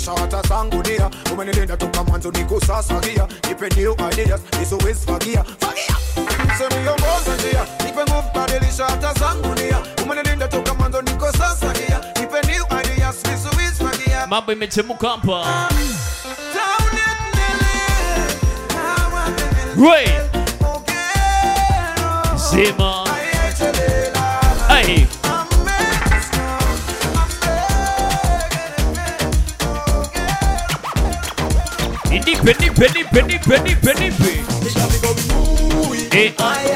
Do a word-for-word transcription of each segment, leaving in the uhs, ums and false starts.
shata zangu nia. Umenilinda toka mwanzo niko sasa gia. Nipe new ideas, this always fagia. Fagia! Sema yongoza njia, nipe nguvu badilisha hata zangu nia. Umenilinda toka mwanzo niko sasa gia. Nipe new ideas, this always fagia. Mambo imechemuka hapa. Wait. Sema. Hey. Nipe, nipe, nipe, nipe, nipe, nipe. Eh.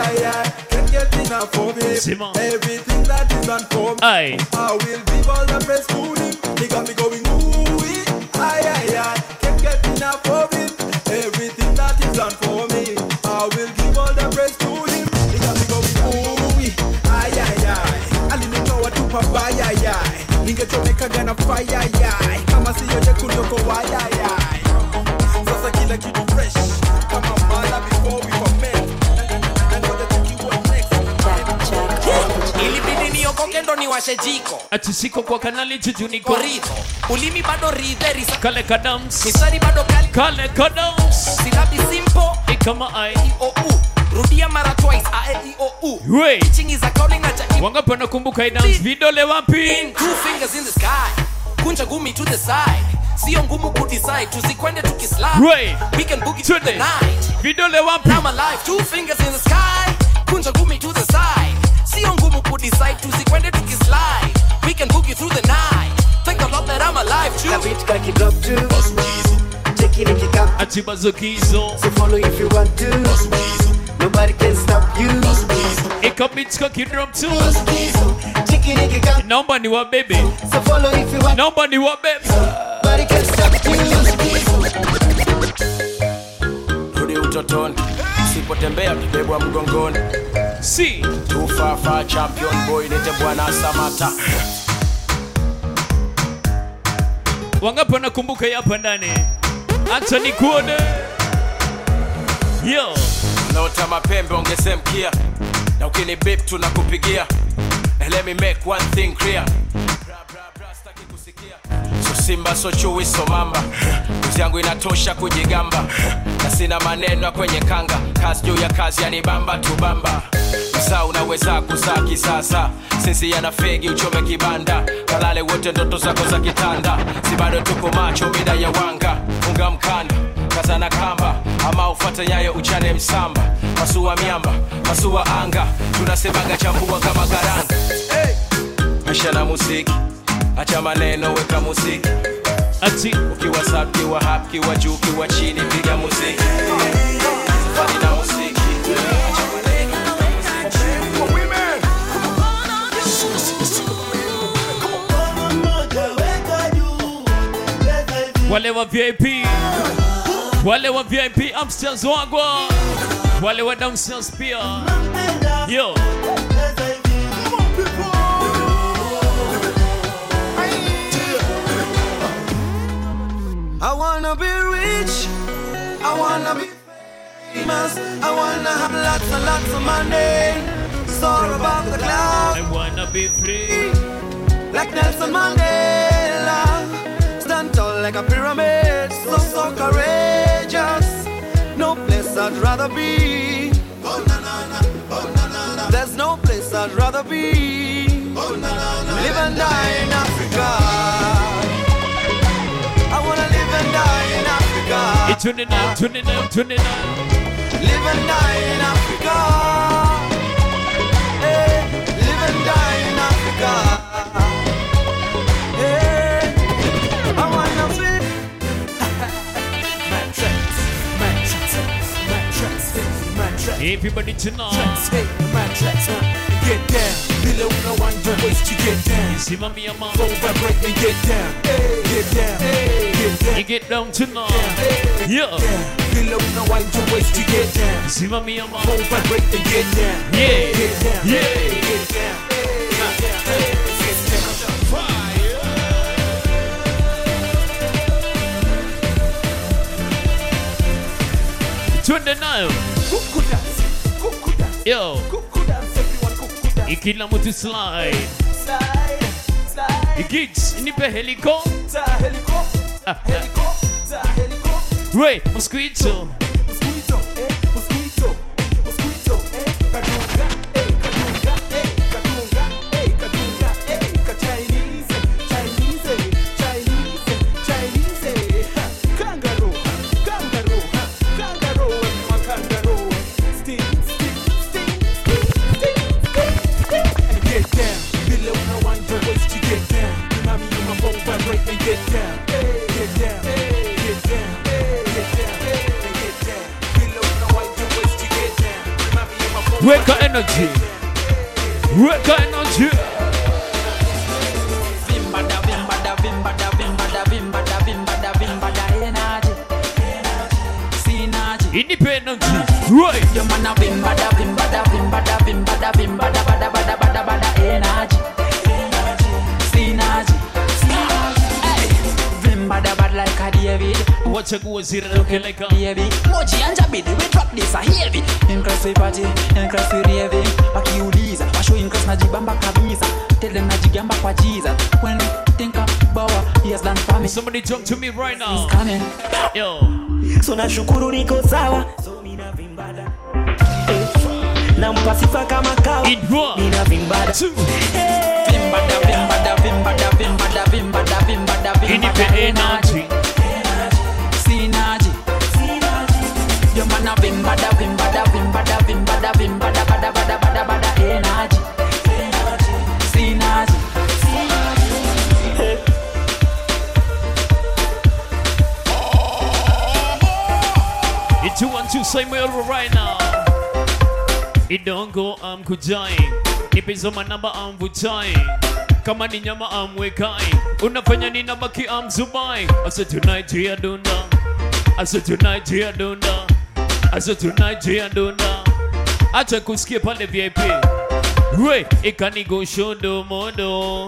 Sema. Everything that is done for me, Aye. I will give all the praise to him. He got me going ooh, aye, aye, aye. Can't get enough of it. Everything that is done for me, I will give all the praise to him. He got me going ooh, aye, aye, aye. Alinitoa tu pabaya, aye, aye. Ningechomeka gana fire, aye, aye. Kama siyo jekundu kwa waya, aye, aye. Sasa kila kitu fresh. Kama mala before we commit. Kendo ni washe jiko ati siko kwa kanali juju niko Korito ulimi bado ridheri kale kadams misari bado kali kale kadams silabi simple ni kama I o u rudia mara twice a e o u Wait. Teaching is a calling acha wangapi nakumbuka hii dance vidole wapi? Two fingers in the sky kunja gumi to the side sio ngumu ku decide tuzikwende tukislide Wait. We can boogie to the night vidole wapi? Now my life two fingers in the sky kunja gumi to the side sio ngumu ku decide tuzikwende tukislide we can boogie through the night thank the Lord that I'm alive too That beat can kick up too take it and kick up ati bazokizo so follow if you want to nobody can stop you ikabits kwa kidrop too take it and kick up naomba ni wa baby so follow if you want naomba ni wa baby nobody can stop you rudi utotoni usipotembea kibebwa mgongoni si tufafa champion boy nite bwana Samata wangapi nakumbuka hapa ndani acha nikuone yo naota mapembe ongesemkia na ukini beep tunakupigia let me make one thing clear so simba so chui so mamba uzi yangu inatosha kujigamba na sina maneno kwenye kanga kazi juu ya kazi yanibamba tubamba Msa unaweza kuzaa kisasa sisi yana fegi uchome kibanda kalale wote ndoto zako za kitanda si bado tuko macho mida ya wanga unga mkanda kazana kamba ama ufuate nyayo uchane msamba masua miamba masua anga tunasemaga chambua kama karanga hey. Maisha na muziki acha maneno weka muziki ati ukiwa sub kiwa hap kiwa juu kiwa chini piga muziki fani na muziki wale wa V I P wale wa V I P upstairs wagwa wale wa downstairs pia yo I wanna be rich, I wanna be famous, I wanna have lots and lots of money. It's all about the cloud. I wanna be free Like Nelson Mandela, stand tall like a pyramid, so so courageous. No place I'd rather be. Oh na na na, oh na na na. There's no place I'd rather be. Oh na na na. Live and die in Africa. I wanna live and die in Africa. it's tuning up tuning up tuning up Live and die in Africa. Hey, live and die in Africa. Hey, I wanna be. Man tracks, man tracks, man tracks, man tracks. everybody tonight Hey, man tracks, huh? Get down. Below no one your waist to get down. simamia mama Go vibrate and get down. Hey, get down. Hey, get down. you get down tonight yeah Below no one your waist to get down. simamia Go mama vibrate and get down. yeah Get down. yeah Get down. Get down. Get down. twende nayo Kuku dance, kuku dance, yo kuku dance, everyone kuku dance. ikila mtu slide Slide, slide, Gigs nipe helicopter helicopter. Helicopter, helicopter. Wait, mosquito. Mosquito, eh, mosquito. Mosquito, eh, kadunga, eh, kadunga, eh, kadunga, eh, kadunga, eh, ka Chinese, Chinese, Chinese, Chinese. Ha, kangaroo, kangaroo, ha, kangaroo, ma kangaroo. Stick, stick, stick, stick, stick, stick, stick. Get down, below no one your waist to get down. Mommy, you my phone vibrate and get down, get down, get down, get down, get down. Below no one your waist to get down. Mommy, you my phone Wake up energy. Wake up energy. Vimbada, vimbada, vimbada, vimbada, vimbada, vimbada, vimbada, energy. Synergy. Independent. Right. Your man a vimbada, vimbada, vimbada, vimbada, vimbada, bada, bada, bada, bada, energy. Synergy. Hey, vimbada bad like a David. Watch a go zero looking like a Baby, Moji and Jabidi, we drop this a heavy. Increase we party, increase we raving. Akiuliza, washo increase na jibamba kabisa. Tell them na jigamba kwa Jesus. When they think about what he has done for me, somebody talk to me right now. coming. Yo. So nashukuru niko sawa. So mina vimbada. Eh, nampa sifa kama kawa. In one, Mina vimbada. two, Vimbada, vimbada, vimbada, vimbada, vimbada, vimbada, vimbada, independent energy. Synergy. Your man a vimbada, vimbada, vimbada, vimbada, vimbada, bada, bada, bada, bada, energy. Synergy. It's two one two same way over right now. It don't go I'm kujai. Nipizo manamba I'm vutai. Kama ni nyama I'm wekai. Unafanya nina baki I'm zubai. I said tonight here dunda. I said tonight here dunda. I said tonight here dunda. Acha kusikia pale V I P. We, ikani go shondo modo.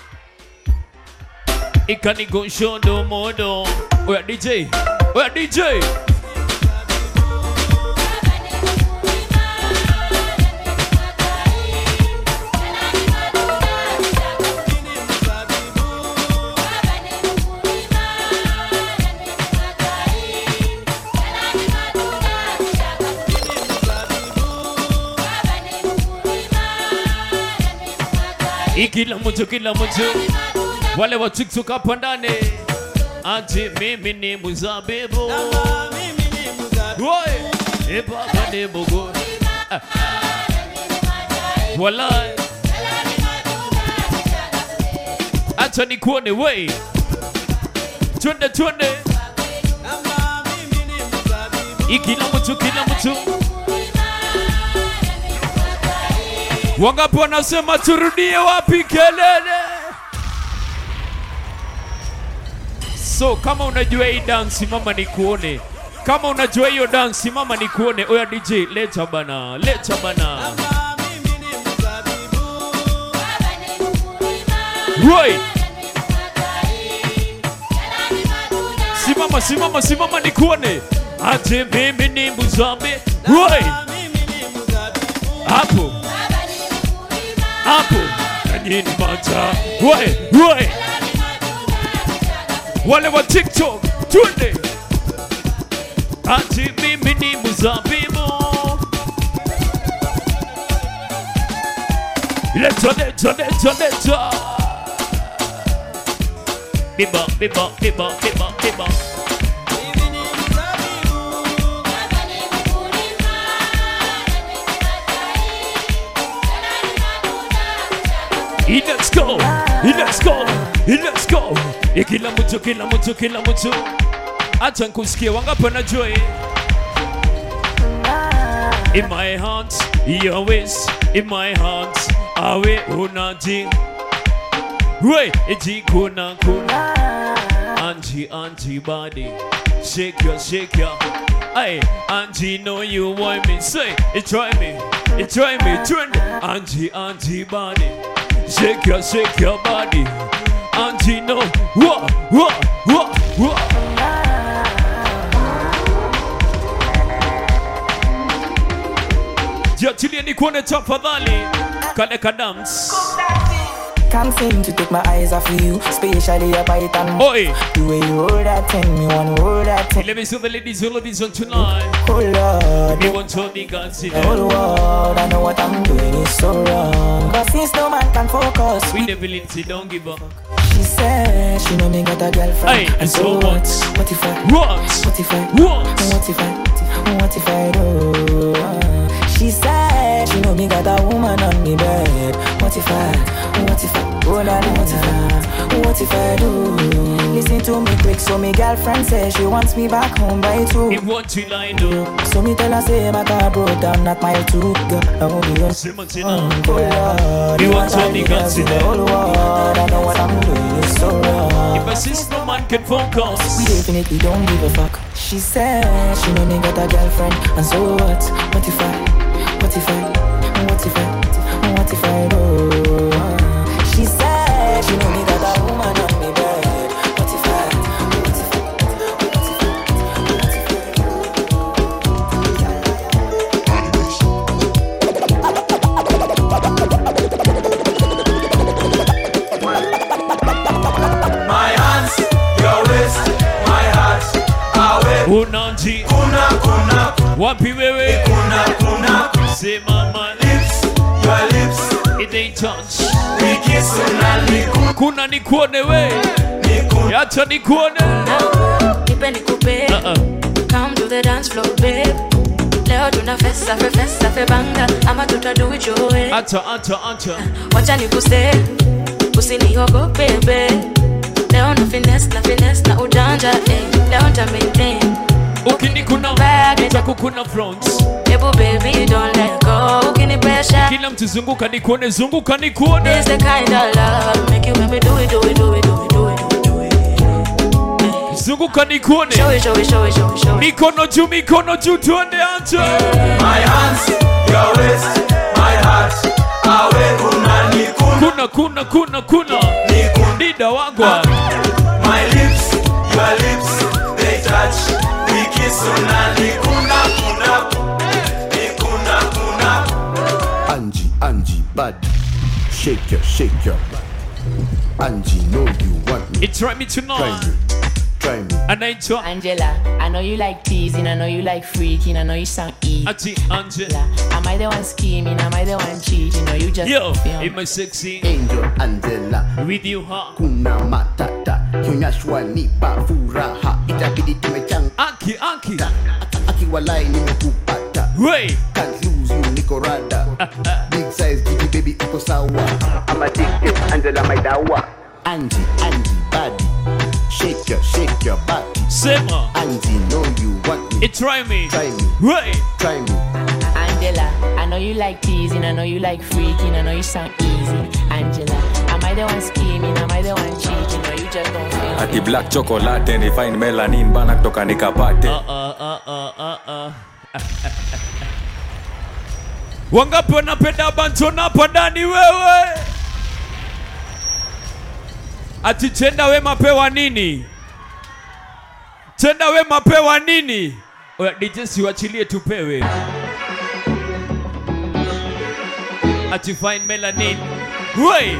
Ikani go shondo modo. Oya D J. Oya D J. Kila mtu kila mtu wale wa TikTok hapa ndani ati mimi ni mzabibu Woi e baba ni bogo Walai acha nikuone wei twende twende kila mtu kila mtu wangapi wanasema turudie wapi kelele? So kama unajua hii dance mama nikuone. Kama unajua hiyo dance mama nikuone. Oya D J leta bana, leta bana. Roy. Simama simama simama nikuone. Ate mimi ni mzambe. Roy. Hapo. Hapo kanyini mata Woi, woi wale wa TikTok twende ati mimi ni mzabibu Leta, leta, leta, leta Biba, biba, biba, biba, biba Let's go, let's go, let's go. Kila mtu, kila mtu, kila mtu. Acha nikusikie wangapi wanajua. In my heart, your waist. In my heart, awe unaji. Wait, eji kuna kuna. Angie, Angie body. Shake your, shake your. Hey, Angie, know you want me. Say, it try me, it try me. Turn, Angie, Angie body. Shake your, shake your body. Auntie, no. Whoa, whoa, whoa, whoa. Jiachilie nikuone tafadhali. Kale ka dance. can't seem to take my eyes off of you, especially a bite and Oi. the way you hold that thing, me want to hold that thing. Let me see the ladies, all of these on tonight. Oh Lord, Me want to be considered. the whole world, I know what I'm doing is so wrong. But since no man can focus, We never Lindsay, don't give up. she said she know me got a girlfriend. Hey, and so what? What if I? What? What if I? What? What if I? What if I do? She said she know me got a woman on me bed. What if I? What if I? Oh la la, what if I? What if I do? Listen to me quick, so me girlfriend says she wants me back home by two. If what you line do, So me tell her say my car broke down, not my two. Girl, I won't be your Simon Oh Tina. Lord, You want what to be I do is considered. the whole world, I know what I'm doing is so wrong. If a sister no man can focus. We definitely don't give a fuck. She said she know me got a girlfriend, and so what? What if I? What if I? What if I? What if I do? She said she know me got a woman on me bed. What if I? What if I? What if I? What if I? My hands, your waist, my heart, away. Unanji. Kuna, kuna, Wapi wewe. kuna, kuna. Say mama. Lips, your lips, It ain't touch. we kiss unali. Kuna nikuone we. Niku, Yacha nikuone. Nipe nikupe, Uh-uh. come to the dance floor, babe. Leo tuna festa, fe festa, fe banga, ama tuta do it your way. Ata, ata, ata. Wacha nikuse, usiniogope, babe. Leo na finesse, na finesse, na ujanja, eh. Leo nta maintain, Ukini kuna Back. nitakukuna front. ebu baby, don't let go. Ukinipesha, Kila mtu zunguka nikuone, zunguka nikuone. this the kind of love make you make me do it, do it, do it, do it, do it, do it. Zunguka nikuone. Show it, show it, show it, show it, show it. Mikono juu, mikono juu, tuende ante. my hands, your waist, my heart, away. Kuna, niku, Kuna, kuna, kuna, kuna. niku. Dida wagwa. My lips, your lips, they touch. We kiss unali. Kuna, kuna, nikuna, kuna. Angie, Angie, bad. Shake your, shake your. Angie, know you want me. It's right me Try tonight. me, try me. Anaitwa Angela, I know you like teasing, I know you like freaking, I know you sound easy. Ati Angela. Am I the one scheming? Am I the one cheating? Or you just Yo, feel in my sexy. Angel Angela, With you, huh? kuna matata. Kionyeshwa nipa furaha. Itabidi tumechanga. Aki, Aki. Akiwalai nimekupata. Wait. Can't lose you, niko rada. Big size, gigi baby, uko sawa. I'm addicted, Angela, my dawa. Angie, Angie, body. Shake your, shake your body. Sema. Angie, know you want me. It's right me. Try me, Wait. try me. Angela, I know you like teasing, I know you like freaking, I know you sound easy. Angela, am I the one scheming? Am I the one cheating? Or you just don't feel Ati black chocolate ni fine melanin bana kutoka nikapate. Uh, uh, uh, uh, uh, uh. Wangapi wanapenda bantona hapa ndani wewe? Ati tenda we mapewa nini? Tenda we mapewa nini? Oya D J siwachilie tupewe. Ati fine melanin. Wey!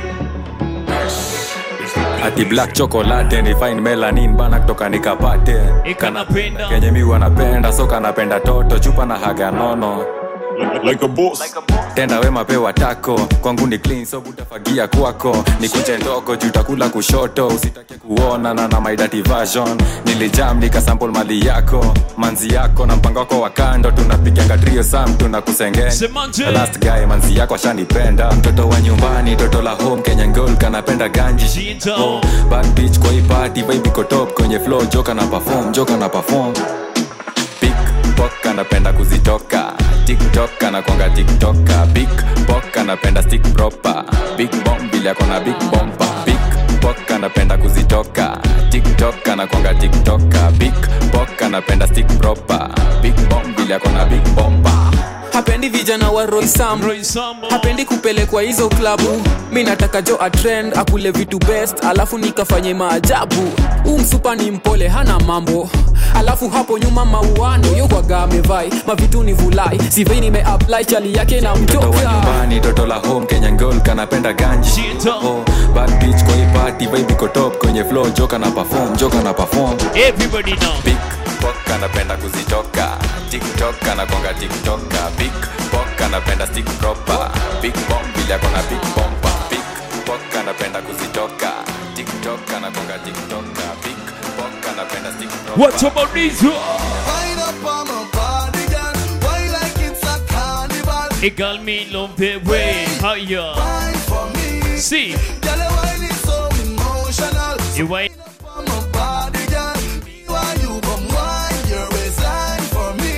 Ati black chocolate ni fine melanin bana kutoka nikapate. Ika napenda. Kenye mi wanapenda soka napenda toto chupa na haga nono. Like a boss. Tenda we mapewa tako kwangu ni clean so butafagia kwako ni kuche ndogo jutakula kushoto usitake kuona na na my dirty version nilijam nikasample mali yako manzi yako na mpango wako wa kando tunapiga trio sam tunakusengenya Semanje. The last guy manzi yako ashanipenda mtoto wa nyumbani toto la home Kenya girl kanapenda ganji Shito. oh, bad bitch kwa hii party vibe iko top kwenye flow joka na perform joka na perform pickpock anapenda kuzitoka TikTok anakwanga TikToka big pock anapenda stick proper big bomb bila kona big bomba big pock anapenda kuzitoka TikTok anakwanga TikToka big pock anapenda stick proper big bomb bila kona big bomba hapendi vijana wa Roy Sam Roy Sambo. hapendi kupelekwa hizo klabu mi nataka jo atrend akule vitu best alafu nikafanye maajabu huu msupa ni mpole hana mambo alafu hapo nyuma mauano yokwaga amevai mavitu ni vulai sivei nimeapply chali yake na mtoto wa mtoka nyumbani toto la home Kenya girl kanapenda ganji Shito. oh, bad bitch kwa hii party vibe iko top kwenye flow joka na perform joka na perform everybody know big poka napenda kuzitoka TikTok anakonga TikToka big poka napenda stick proper big bomb bila kona big bomba big poka napenda kuzitoka TikTok anakonga TikToka big poka napenda stick proper what about this wind up on my body girl why like it's a carnival it got me love the way how you for me see girl why is so emotional you wait on my body girl why you come wine your waistline for me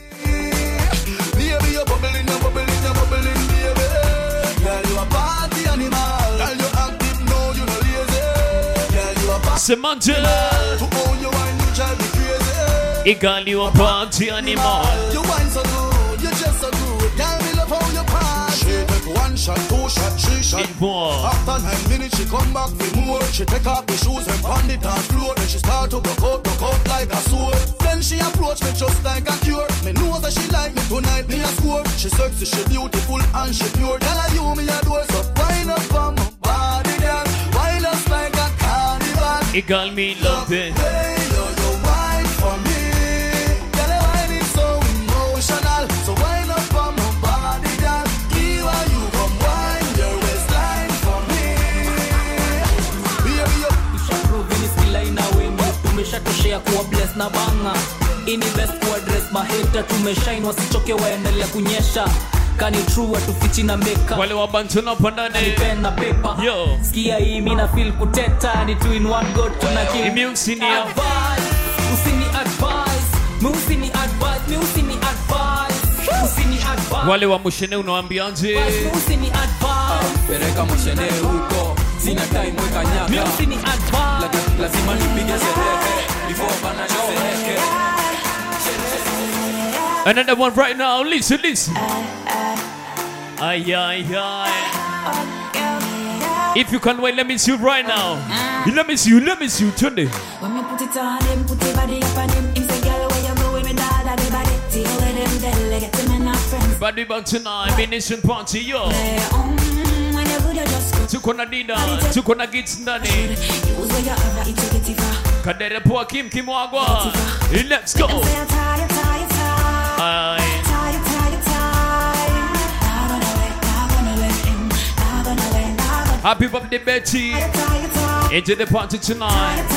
baby you're bubbling you're bubbling you're bubbling baby girl you a party animal girl you active no you no lazy girl you a party Samantha to own your wine you shall be crazy it got you a party animal you wine so good you just so good girl me love how you party she take one shot two shot three shot after nine minutes she come back for more she take off the shoes and pound it on floor then she start to broke out broke out like a sword then she approach me just like a cure me know that she like me tonight me a score she sexy she beautiful and she pure girl I you me adore so wind up on my body girl wind us like a carnival it got me love it hey yo yo wine for me girl the wine is so emotional so wind up on my body girl you are you come wine your waistline for me baby yo Ishaprove ni skill ina wengi tumeshatoshea kuwa bless na banga ini best ku address maheta tumeshine wasichoke waendelea kunyesha kani true atufichi na makeup wale wabantu na pandane pen na paper yo skia hii mimi na feel kuteta ni two in one go tuna kill imi usini advice usini advice mi usini advice mi usini advice usini advice wale wa mushene unawaambiaje usini advice pereka mshene huko sina time weka nyaka mi usini advice lazima nipige sherehe before bana niseheke another one right now listen listen ay ay ay if you can wait let me see you right now let me see you let me see you today when me put it on him put it body up on him him say girl where you go with me dad at the body till with him tell get him and our friends body back tonight be nation party yo when you good you just go tuko na dida tuko na gits ndani use where you have that it get it kadere poa kim kimwagwa let's go ay happy birthday Betty enjoy the party tonight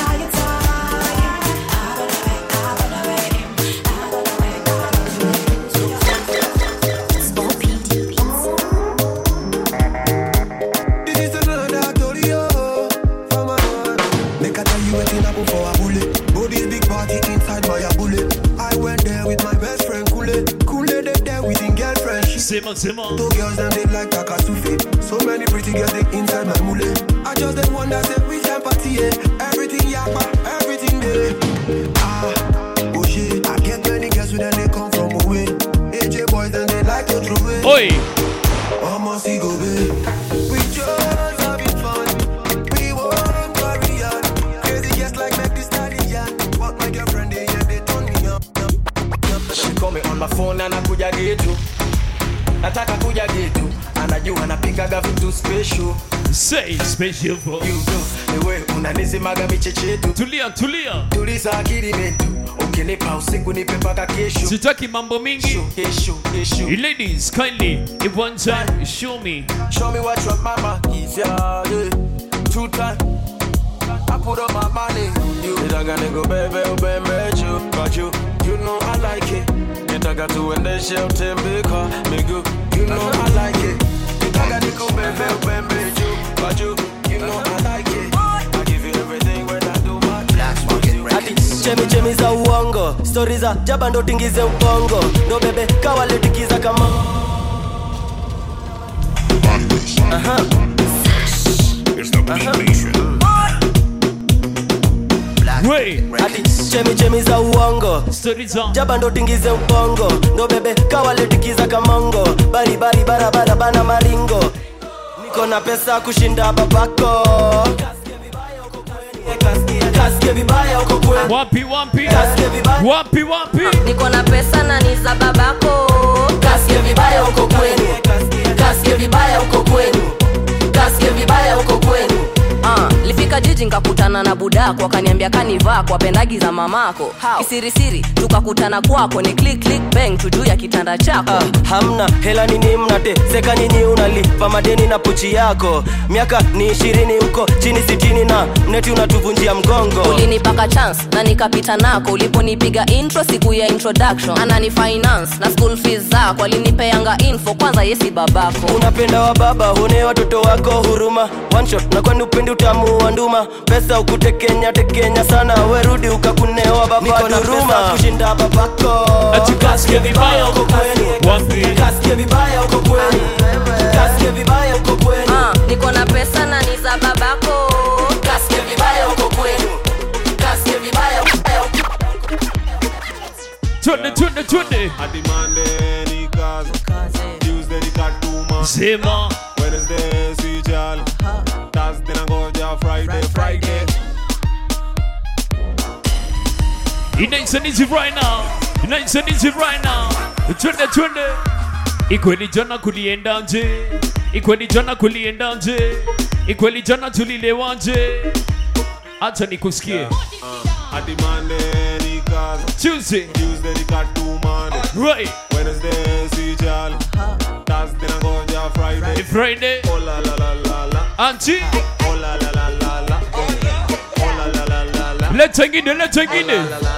Simon, Simon. Two girls and they like Takasufi. So many pretty girls they inside my mule. I just they wonder say we can party, yeah. Everything yakba, everything there. Ah, oh shit. I get many girls with them they come from away. A J boys and they like to throw it. Oi. Almost go be. We just having fun. We won't carry on. Crazy just like make this stallion. What my girlfriend they yeah they turn me up. She call me on my phone and I kuja getu. Nataka kuja getu. Anajua napikaga vitu special. Say special for you do. Ewe unanizimaga michechetu. Tulia, tulia. Tuliza akili metu. Ukinipa usiku nipe mpaka kesho. Sitaki mambo mingi. Kesho, kesho. Ladies, kindly, if one time, show me. Show me what your mama is, yeah, yeah. Two time. I put up my money. You nitaka niko bebe ubembe you, but you, you know I like it. Nitaka tuendeshe utembeka miguu, you know I like it. Nitaka niko bebe ubembe you, but you, you know I like it. I give you everything when I do my black market ready. Chemi chemi za uongo, stories za jaba ndo tingize ubongo. Ndo bebe kawale tikiza kama Aha. It's the Beat Nation. Wait. Ati chemi chemi za uongo, stories za jaba ndo tingize ubongo. Ndo bebe kawale tikiza kamongo. Bari bari barabara bana maringo. Niko na pesa kushinda babako. Kasike vibaya uko kwenu. Wapi wapi? Kasike vibaya. Wapi wapi? Niko na pesa na ni za babako. Kasike vibaya uko kwenu. Kasike vibaya uko kwenu. Kasike vibaya uko kwenu. Nikafika jiji nikakutana na budako, akaniambia kanivaa kwa pendagi za mamako. Kisiri siri tukakutana kwako, ni click click bang tuju ya kitanda chako. uh, Hamna hela nini mnate seka nyinyi unalipa madeni na pochi yako. Miaka ni ishirini huko chini sitini na mneti unatuvunjia mgongo. Ulinipaka chance na nikapita nako, uliponipiga intro siku ya introduction. Anani finance na school fees zako, alinipeanga info kwanza yesi babako. Unapenda wa baba hune watoto wako huruma. One shot na kwani upendi utamu wa nduma. Pesa ukutekenya tekenya sana, werudi ukakunewa baba. Niko na huruma kushinda babako. Ati kasikia vibaya uko kwenu. Wapi? Kasikia vibaya uko kwenu. Kasikia vibaya uko kwenu. Ah, niko na pesa na ni za babako. Kasikia vibaya uko kwenu. Kasikia vibaya uko kwenu. Tunde tunde tunde. Ati Monday ni kazi, Tuesday ni katuma, Sema Wednesday si jali, Thursday nangoja Friday Friday. Inaisanizi right now. Inaisanizi right now. Tunde tunde. Ikweli jana kulienda nje. Ikweli jana kulienda nje. Ikweli jana tulilewa nje. Acha nikusikie. Yeah. Uh, ati Monday ni kazi, Tuesday, Tuesday ni katuma, right. Wednesday si jali, Thursday nangoja Friday Friday. Oh la la la la la. Auntie. Oh la la la la la. Oh la la la la la. Let's take it, let's take it.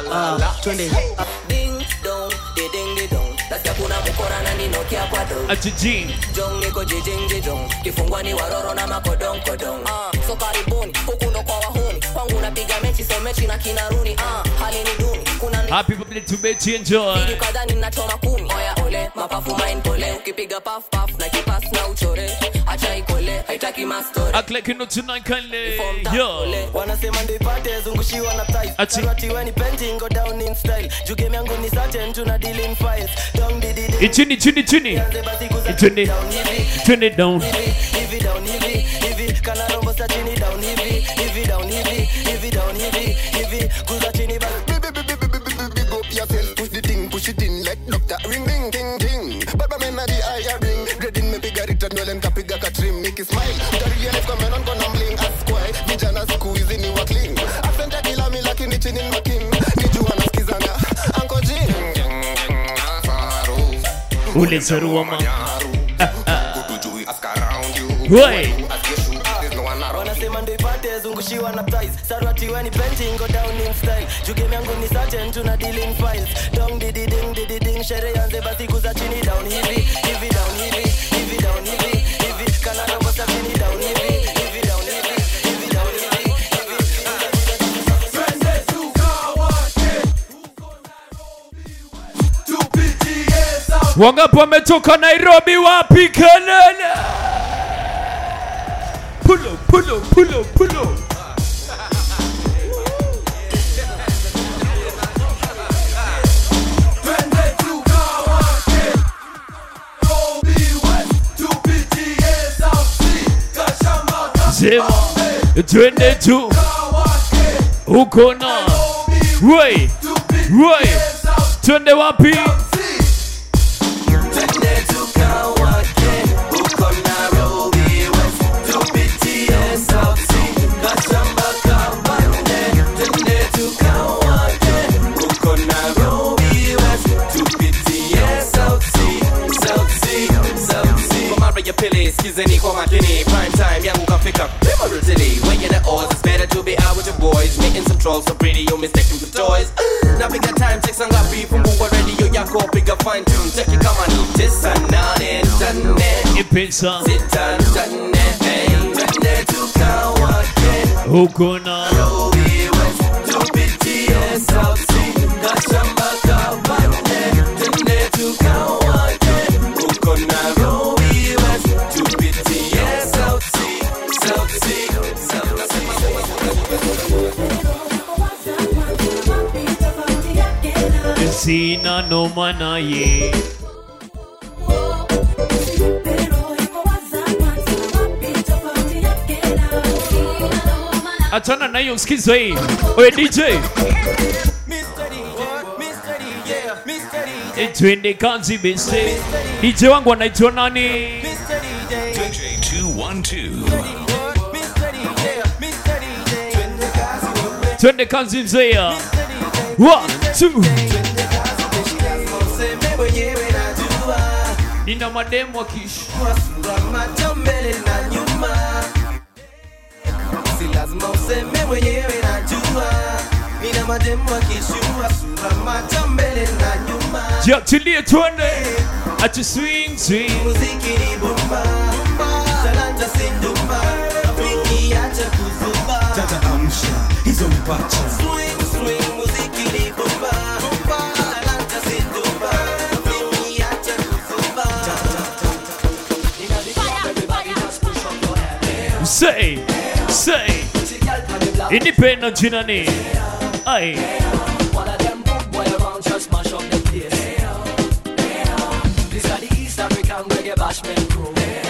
Ding dong, de ding de dong. Nasikia kuna mkora na ninokia kwa dong. Ati Jean. Jong niko jijing jijong. Kifungwa ni waroro na makodong kodong. Ah, so karibuni, huku ndo kwa wahuni. Kwangu napiga mechi, so mechi na kinaruni. Ah, hali ni duni. Kuna Happy birthday to Betty, enjoy. Ili kadhani nachoma kumi. Oya ole, mapafu mind pole. Ukipiga puff puff na kipas na uchore. Acha ikole, haitaki mastori. Act like you know tonight, kindly. Yo. Wanasema ndo ipate zungushiwa na thighs. Sarati weni painting go down in style. Juu game yangu ni certain tuna deal in files. Dong di di di. Chini chini chini. Chini. Chini down. Hivi down hivi hivi. Kana rombo sa chini down hivi hivi down hivi hivi down hivi hivi. Kuza chini ba. Big up yourself, push the thing, push it in like doctor. Ring ring ting ting. Baba mena di aya ring. Grading me piga return well and kapiga katrim. Make it smile. Dari ya left come on gonna bling. Asquai. Vijana squeeze ni wa clean. Asante kila mi lakini chini making. Nijua nasikizanga. Anko jing. Ule sarua ma. Why? Wanasema ndo ipate zungushiwa na thighs. Sarati weni painting go down in style. Juu game yangu ni certain tuna deal in files. Dong di di ding di di ding. Shere yanze basi kuza chini down hivi hivi down hivi hivi down hivi hivi. Kana rombo sa chini down hivi hivi down hivi hivi down hivi hivi. Twende tukawake tupitie sauti. Wangapi wametoka Nairobi, wapi kelele? Pull up, pull up, pull up, pull up. Twende tukawake Robi West tupitie sauti. Kashama Sema twende tu uko na Wai Wai twende wapi? Twende tukawake uko Nairobi West tupitie sauti. Kashama kabande. Twende tukawake uko Nairobi West tupitie sauti. Sauti, sauti. Kwa mara ya pili skizeni kwa makini. Prime time yangu kafika Primary City. When you're the odds, it's better to be out with your boys. Meeting some trolls so pretty you mistake them for toys. Na piga time checks ngapi, fungua radio yako, piga fine tune, check it kama ni tisa nane nane. Ipesa Sita nane, hey. Twende tukawake uko na Robi West tupitie sauti. Kashamba kabande. Twende tukawake uko Nairobi West tupitie sauti. Sauti, sauti. sina noma naye. Achana na hiyo, sikiza hii. Oye D J, twende kazi beste. D J wangu anaitwa nani? D J two one two. Twende kazi mzee. One, two. Nina mademu wa kishua sura macho mbele na nyuma. Si lazima useme mwenyewe najua. Nina mademu wa kishua sura macho mbele na nyuma. Jiachilie twende. Ati swing swing. Muziki ni bomba. Talanta sindumba. Wiki acha kuzumba. Tata amsha hizo mpacha. Swing swing muziki ni bomba. Talanta sindumba. Wiki acha kuzumba. Say, say. Independent Jinani. Aye. One of them good boy around just mash up the place. This is the East African reggae bashment crew.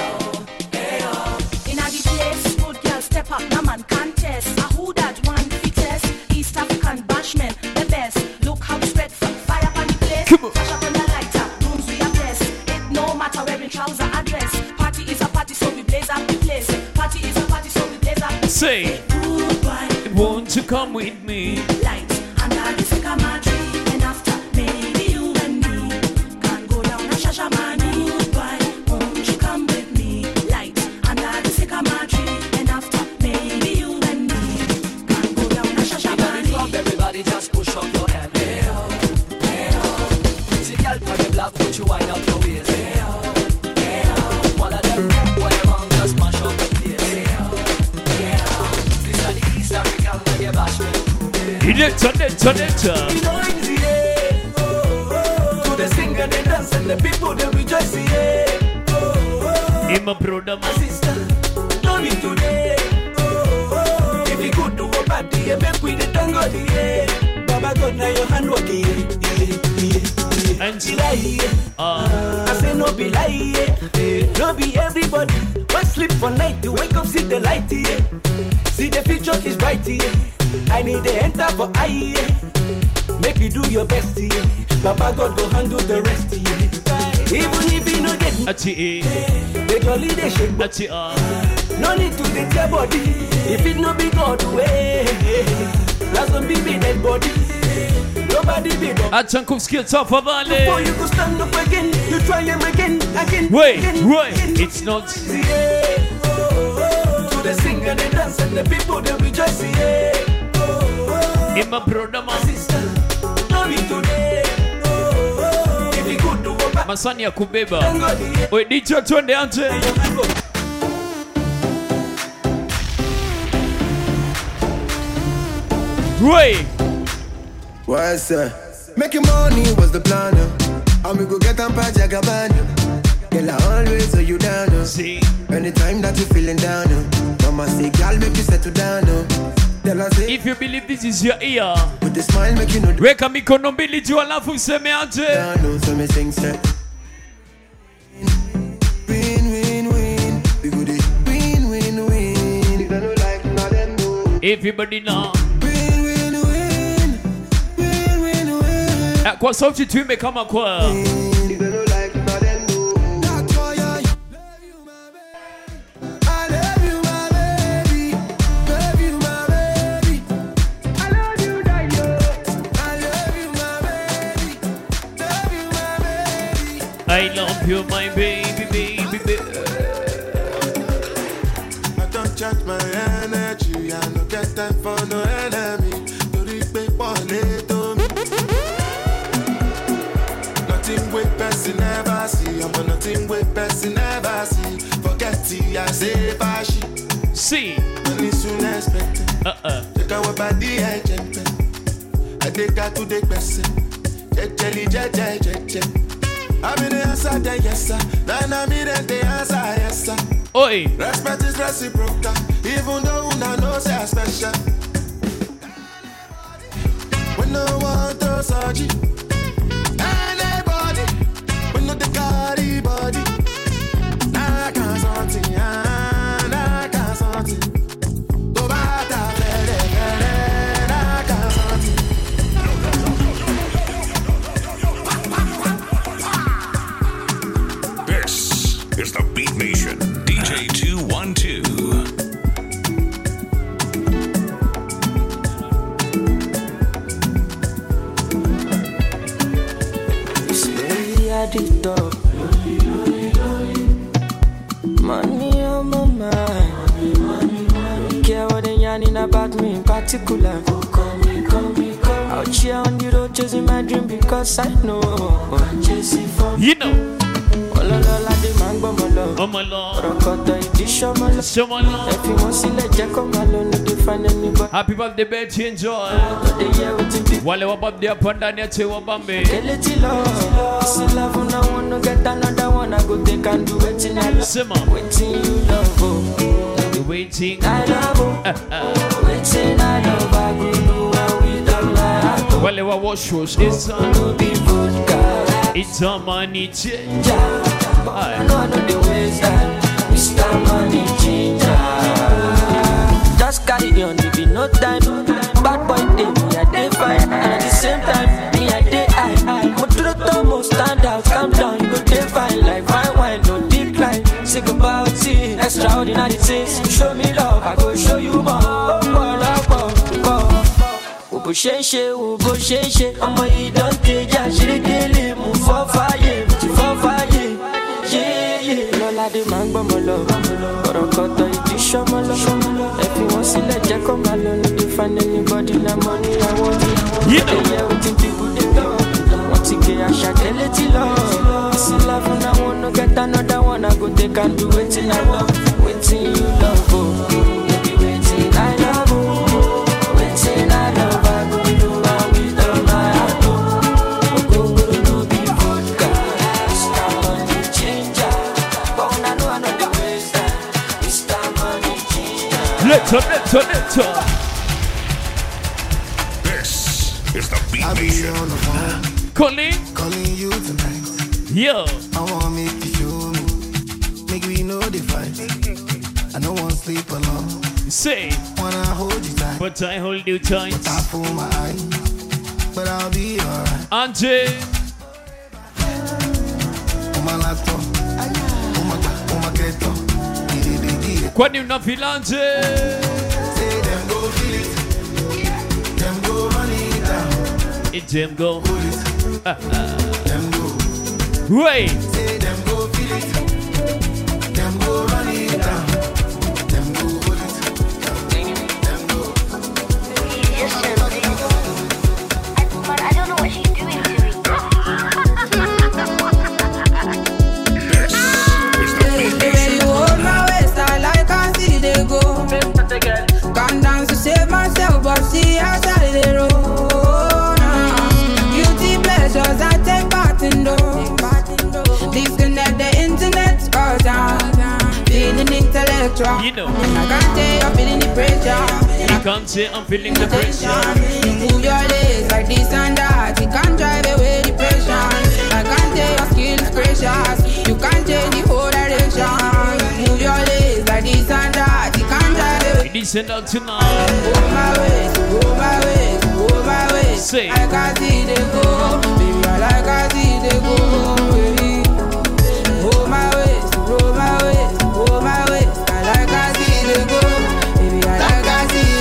In a the place, good girl step up, no man contest. A who that one fittest? East African bashment, the best. Look how we spread fire on the place. Flash up on the lighter, rooms we are blessed. It no matter wearing trouser address. Party is a party, so we blaze up the place. Party is a party, so we blaze up the place. Say, won't you come with me? Lights under the sycamore tree, and after maybe you and me can go down a Shashamani. Why won't you come with me? Lights under the sycamore tree, and after maybe you and me can go down a Shashamani. Everybody just push up your hand. Hey, oh, hey, oh. See girl for the block, put you wind up your waist. Hey, oh, hey, oh. One of them boy around just mash up the place. Hey, oh, hey, oh. This is the East African reggae bashment. Netta, netta, netta. You know it's the yeah. Oh, oh. To the sing and the dance and the people they rejoice, yeah. Oh, oh. In my brother, my sister, don't be today. Oh, oh. If you could do a party, you make with the tango, yeah. Baba God, now your hand working, yeah, yeah, yeah. And uh, I say no be lie, yeah. No be everybody. But sleep for night to wake up, see the light, yeah. See the future is bright, yeah. I need the enter for I, yeah. Make you do your best, yeah. Papa God go handle the rest, yeah. Even if you know get me, they jolly they shake, but no need to take your body. If it no be God way, that's gonna be me dead body. Nobody be done. Achankovsky Tough Valley. Before you go stand up again, you try him again, again. Wait, again, wait, again. it's not. Yeah. Oh, oh. To the sing and the dance and the people they rejoice, yeah. Oh, oh. In my brother, my sister, no be today. Oh, oh. If you could do a Masani ya kubeba. Wait, D J twende anje. Wait. What's that? Making money was the plan. And we go get on Pajagabana. Girl, I always hold you down. See. Anytime that you feeling down. Mama say, girl, make you settle down. If you believe this is your ear, with the smile make you know. Weka mikono mbili juu alafu useme anje. So me sing set. Win, win, win. We go dey win, win, win. If I no like, now them know. Everybody now. Win, win, win. Win, win, win. Kwa sauti tuime kama kwa. If I no like, now them know. That's why I love you, my baby. I love you, my baby. Love you, my baby. I love you, Dayo. I love you, my baby. Love you, my baby. I love you, my baby, baby, baby. I don't charge my energy. I don't get time for no enemy. To reap people little me. Nothing with person never see. I'm nothing with person never see. Forget it, I say bashi. See. Money soon expected. Uh-uh. Take our body agent. I take her to the person. Jelly, jelly, jelly. I'm in the answer, then yes sir. Then I'm in the answer, yes sir. Oi. Respect is reciprocal, even though I know say special. When no one does surgery, anybody, when no the carry body, I can't something, I can't something. Go back to bed, I can't something. This is the Beat Nation, D J two one two. it up. Money on my mind. Don't care what they yarning about me in particular. Call me, call me, call me. Out here on the road chasing my dream because I know I'm chasing for you know. Oh my lord. Show my love. Happy birthday, Betty, enjoy. While we're up there, Panda, near to Wabambe. Simmer. Waiting, you love. Waiting. I love. Waiting, I love. I will do what we done. While we wash shoes, it's on. It's a money changer. I know I know the ways that Mister Money Changer. Just carry on, there be no time. Bad boy day, me I day fine. And at the same time, me I day high. Motoro Tomo stand out, calm down, you go day fine. Like fine wine, no decline. Say goodbye, see, extraordinary things. Show me love, I go show you more. Oh, oh, oh, oh. Ubo shenshe, ubo shenshe. Omo you don't take ya, shiri kele, move for fire, for fire. Yeah, yeah. Lola de man bo mo lo. Korokoto iti show mo lo. If you want to let Jack come alone, if you find anybody na money I want it. Yeah, yeah, we think people they go. Want to get a shot, they let it low. See love and I want to get another one. I go take and do it in I love. Waiting you love, oh. Maybe waiting I love, oh. Waiting I love, I go do what we done, I do. Go, go, no be vodka. Mister Money Changer. But I know I know the ways that Mister Money Changer. Let's up, let's up, let's up. This is the Beat Nation. Calling, calling you tonight. Yo, I wanna make you feel me. Make we know the fight. I don't want to sleep alone. Say, wanna hold you tight, but I hold you tight. But I fool my eyes, but I'll be alright. Auntie, oh my laptop, oh my, oh my creto. Kwani unafilanje? Say them go feel it, them go run it down. It them go. Uh, uh. Them go. Wait. Say them go feel it, them go run it down. Them go hold it, them go. Yes, sir. But I don't know what she's doing to me. Baby, you hold my waist, I like I see they go. Calm down to save myself, but see outside the road. Guilty pleasures I take part in those. Disconnect the internet, cause I'm feeling intellectual. You know, I can't say I'm feeling the pressure. You can't say I'm feeling the pressure. You move your legs like this and that. You can't drive away the pressure. I can't say your skill is precious. You can't change the whole direction. You move your legs like this and that. You can't drive away. This and that tonight. Go my way, go my way, go my way. Say, I can see they go, baby. I like I see they go, baby. Go my way, go my way, go my way. I like I see they go, baby. I like I see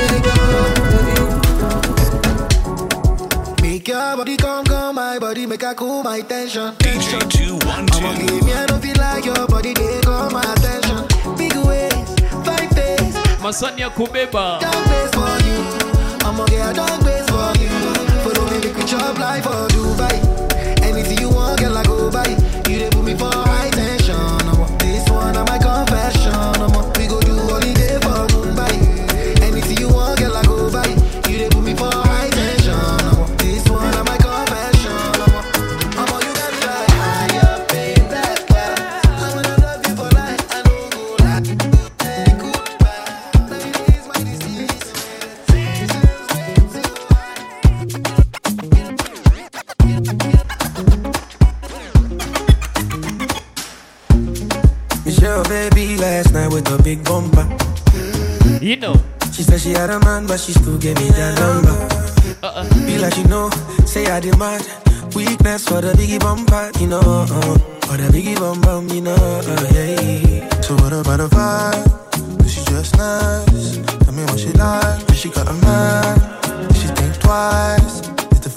they go. Make your body come, come, my body make a cool my tension. D J two one two. I'ma give me, I don't feel like your body, they call my attention. Big ways, five days. Masanya Kubeba. Dog base for you. I'ma get a dog base for you. Follow me, make we chop life for Dubai. Anything you want, girl, I go buy. You they put me for high tension. I'm this one, I'm my confession. I'm we go do holiday for Mumbai. Anything you want, girl, I go buy. You they put me for high tension. I'm this one, I'm my confession. I'm I'm you got me like high up in that bar. I'm gonna love you for life. I don't go like hey, goodbye. Baby, this is my disease. Michelle, baby, last night with a big bumper. You know, she said she had a man, but she still gave me that number. Uh-uh. Be like she know, say I demand weakness for the biggie bumper, you know. Uh, for the biggie bum bum, you know. Uh, yeah. So what about the vibe? Is she just nice? Tell me what she like. If she got a man, she think twice. It's the face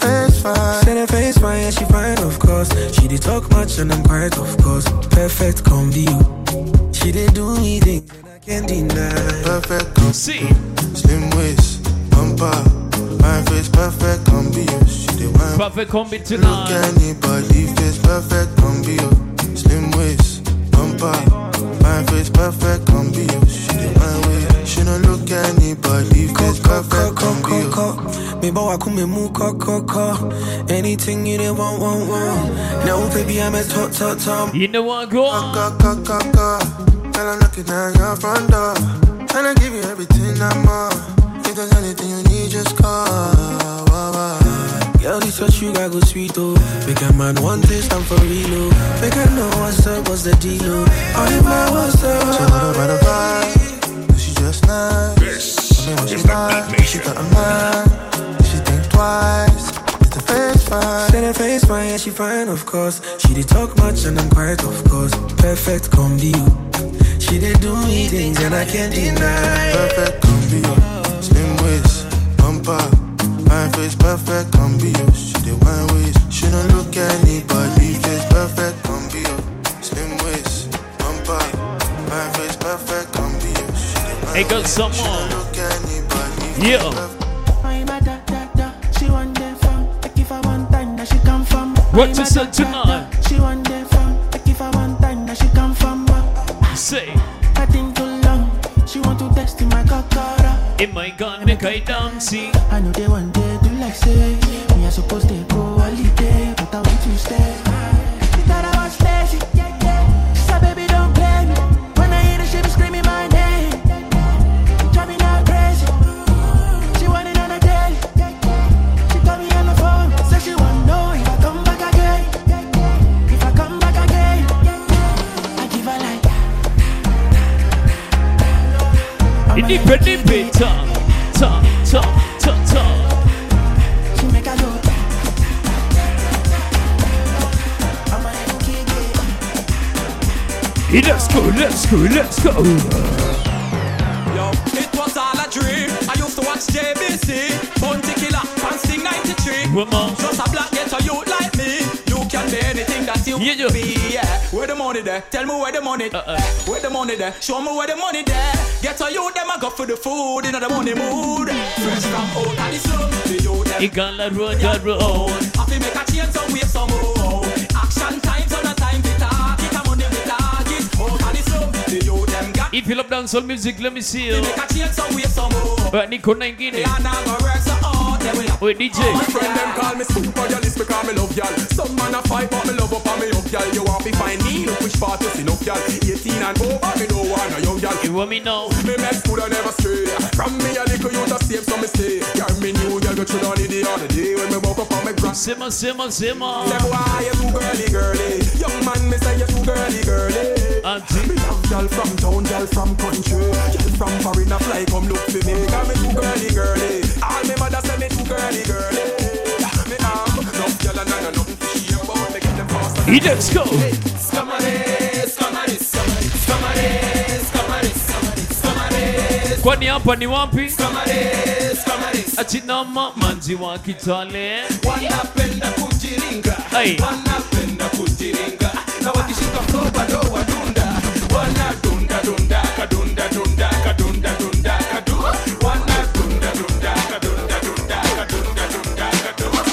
fine. Say the face fine, yeah, she fine, of course. She did talk much and I'm quiet, of course. Perfect combi. She did do me things and I can't deny. Perfect combi. See. Slim waist, bumper. My face perfect combi. She did wine. Perfect combi tonight. Look anybody face perfect combi. Slim waist, bumper. My face perfect combi. She did wine way. She don't look anybody face perfect combi. Me bow kume mu ko ko ko. Anything you did want want want. No baby I'm a top top top. You know what go on. Ka ka ka ka. Girl I'm looking at your front door. Tryna give you everything I'm on. If there's anything you need just call. Wow, wow. Girl this what you got go sweet oh. Make a man one taste I'm for real oh. Make I know what's up what's the deal oh. All in my what's up. She know about the vibe. She just nice. This I mean, when is she's the not, Beat she Nation. got a mind. Twice, it's the face fine. Say the face fine, yeah, she fine, of course. She did talk much and I'm quiet, of course. Perfect combi. She did do me things and I can't deny. Perfect combi. Slim waist, bumper. My face perfect combi. She did wine waist. She don't look anybody face perfect combi. Slim waist, bumper. My face perfect combi. She did wine Hey, got some more. Look anybody. Yeah. What you said tonight? She want the fun, like if I want time that she come from. Say. I think too long. She want to test in my kakara. In my gun, make I dance. I know they want to do like say. Me I supposed to go holiday, but I want to stay. She thought I was lazy. She said, baby, don't play me. When I hear the she be screaming my name. Driving her crazy. She want it on a daily. She call me on the phone, say she want know. Independent bit, ta, ta, ta, ta, ta. She make a look. Let's go, let's go, let's go. Yo, it was all a dream. I used to watch J B C, Bounty Killer, and Sting ninety-three. Woman. Just a black ghetto youth like me. You can be anything that you yeah, be. Yeah. Where the money there? Tell me where the money. Uh-uh. Where the money there? Show me where the money there. Get a youth them a go for the food in the money mood. Fresh from out of the slum, the youth them. You gonna run the road. I feel make a change some way some more. Action time, turn a time to talk. Get a money with target. Out of the slum, the youth them got. If you love dancehall music, let me see you. Make a change some way some more. But Nico Nangini. They are not gonna work so hard. They will. Wait, D J. My friend them call me super yalist because me love y'all. Some man a fight but me love up and me up y'all. You want me find me? Look which part you see up y'all. eighteen and over me no one a young y'all. You want me know? Me mess coulda never stray. From me a little you to save some mistake. Carry me new girl go through down in the other day when me walk up on me grass. Simmer, simmer, simmer. Say why you too girly girly? Young man me say you too girly girly. Auntie. Me have y'all from town, y'all from country, y'all from foreign a fly come look for me. Cause me too girly girly. All me mother say me too girly girly. Me have enough y'all and I nothing to share about. Me get them fast. Let's go. Scamare, scamare, scamare, scamare, scamare. Kwani hapa ni wapi? Scamare, scamare. Achina manzi wa Kitale. Wanapenda kujiringa. Hey. Wanapenda kujiringa. Na wakishika flow bado wadunda. Wanadunda dunda kadunda dunda kadunda dunda kadu. Wanadunda dunda kadunda dunda kadunda dunda kadu.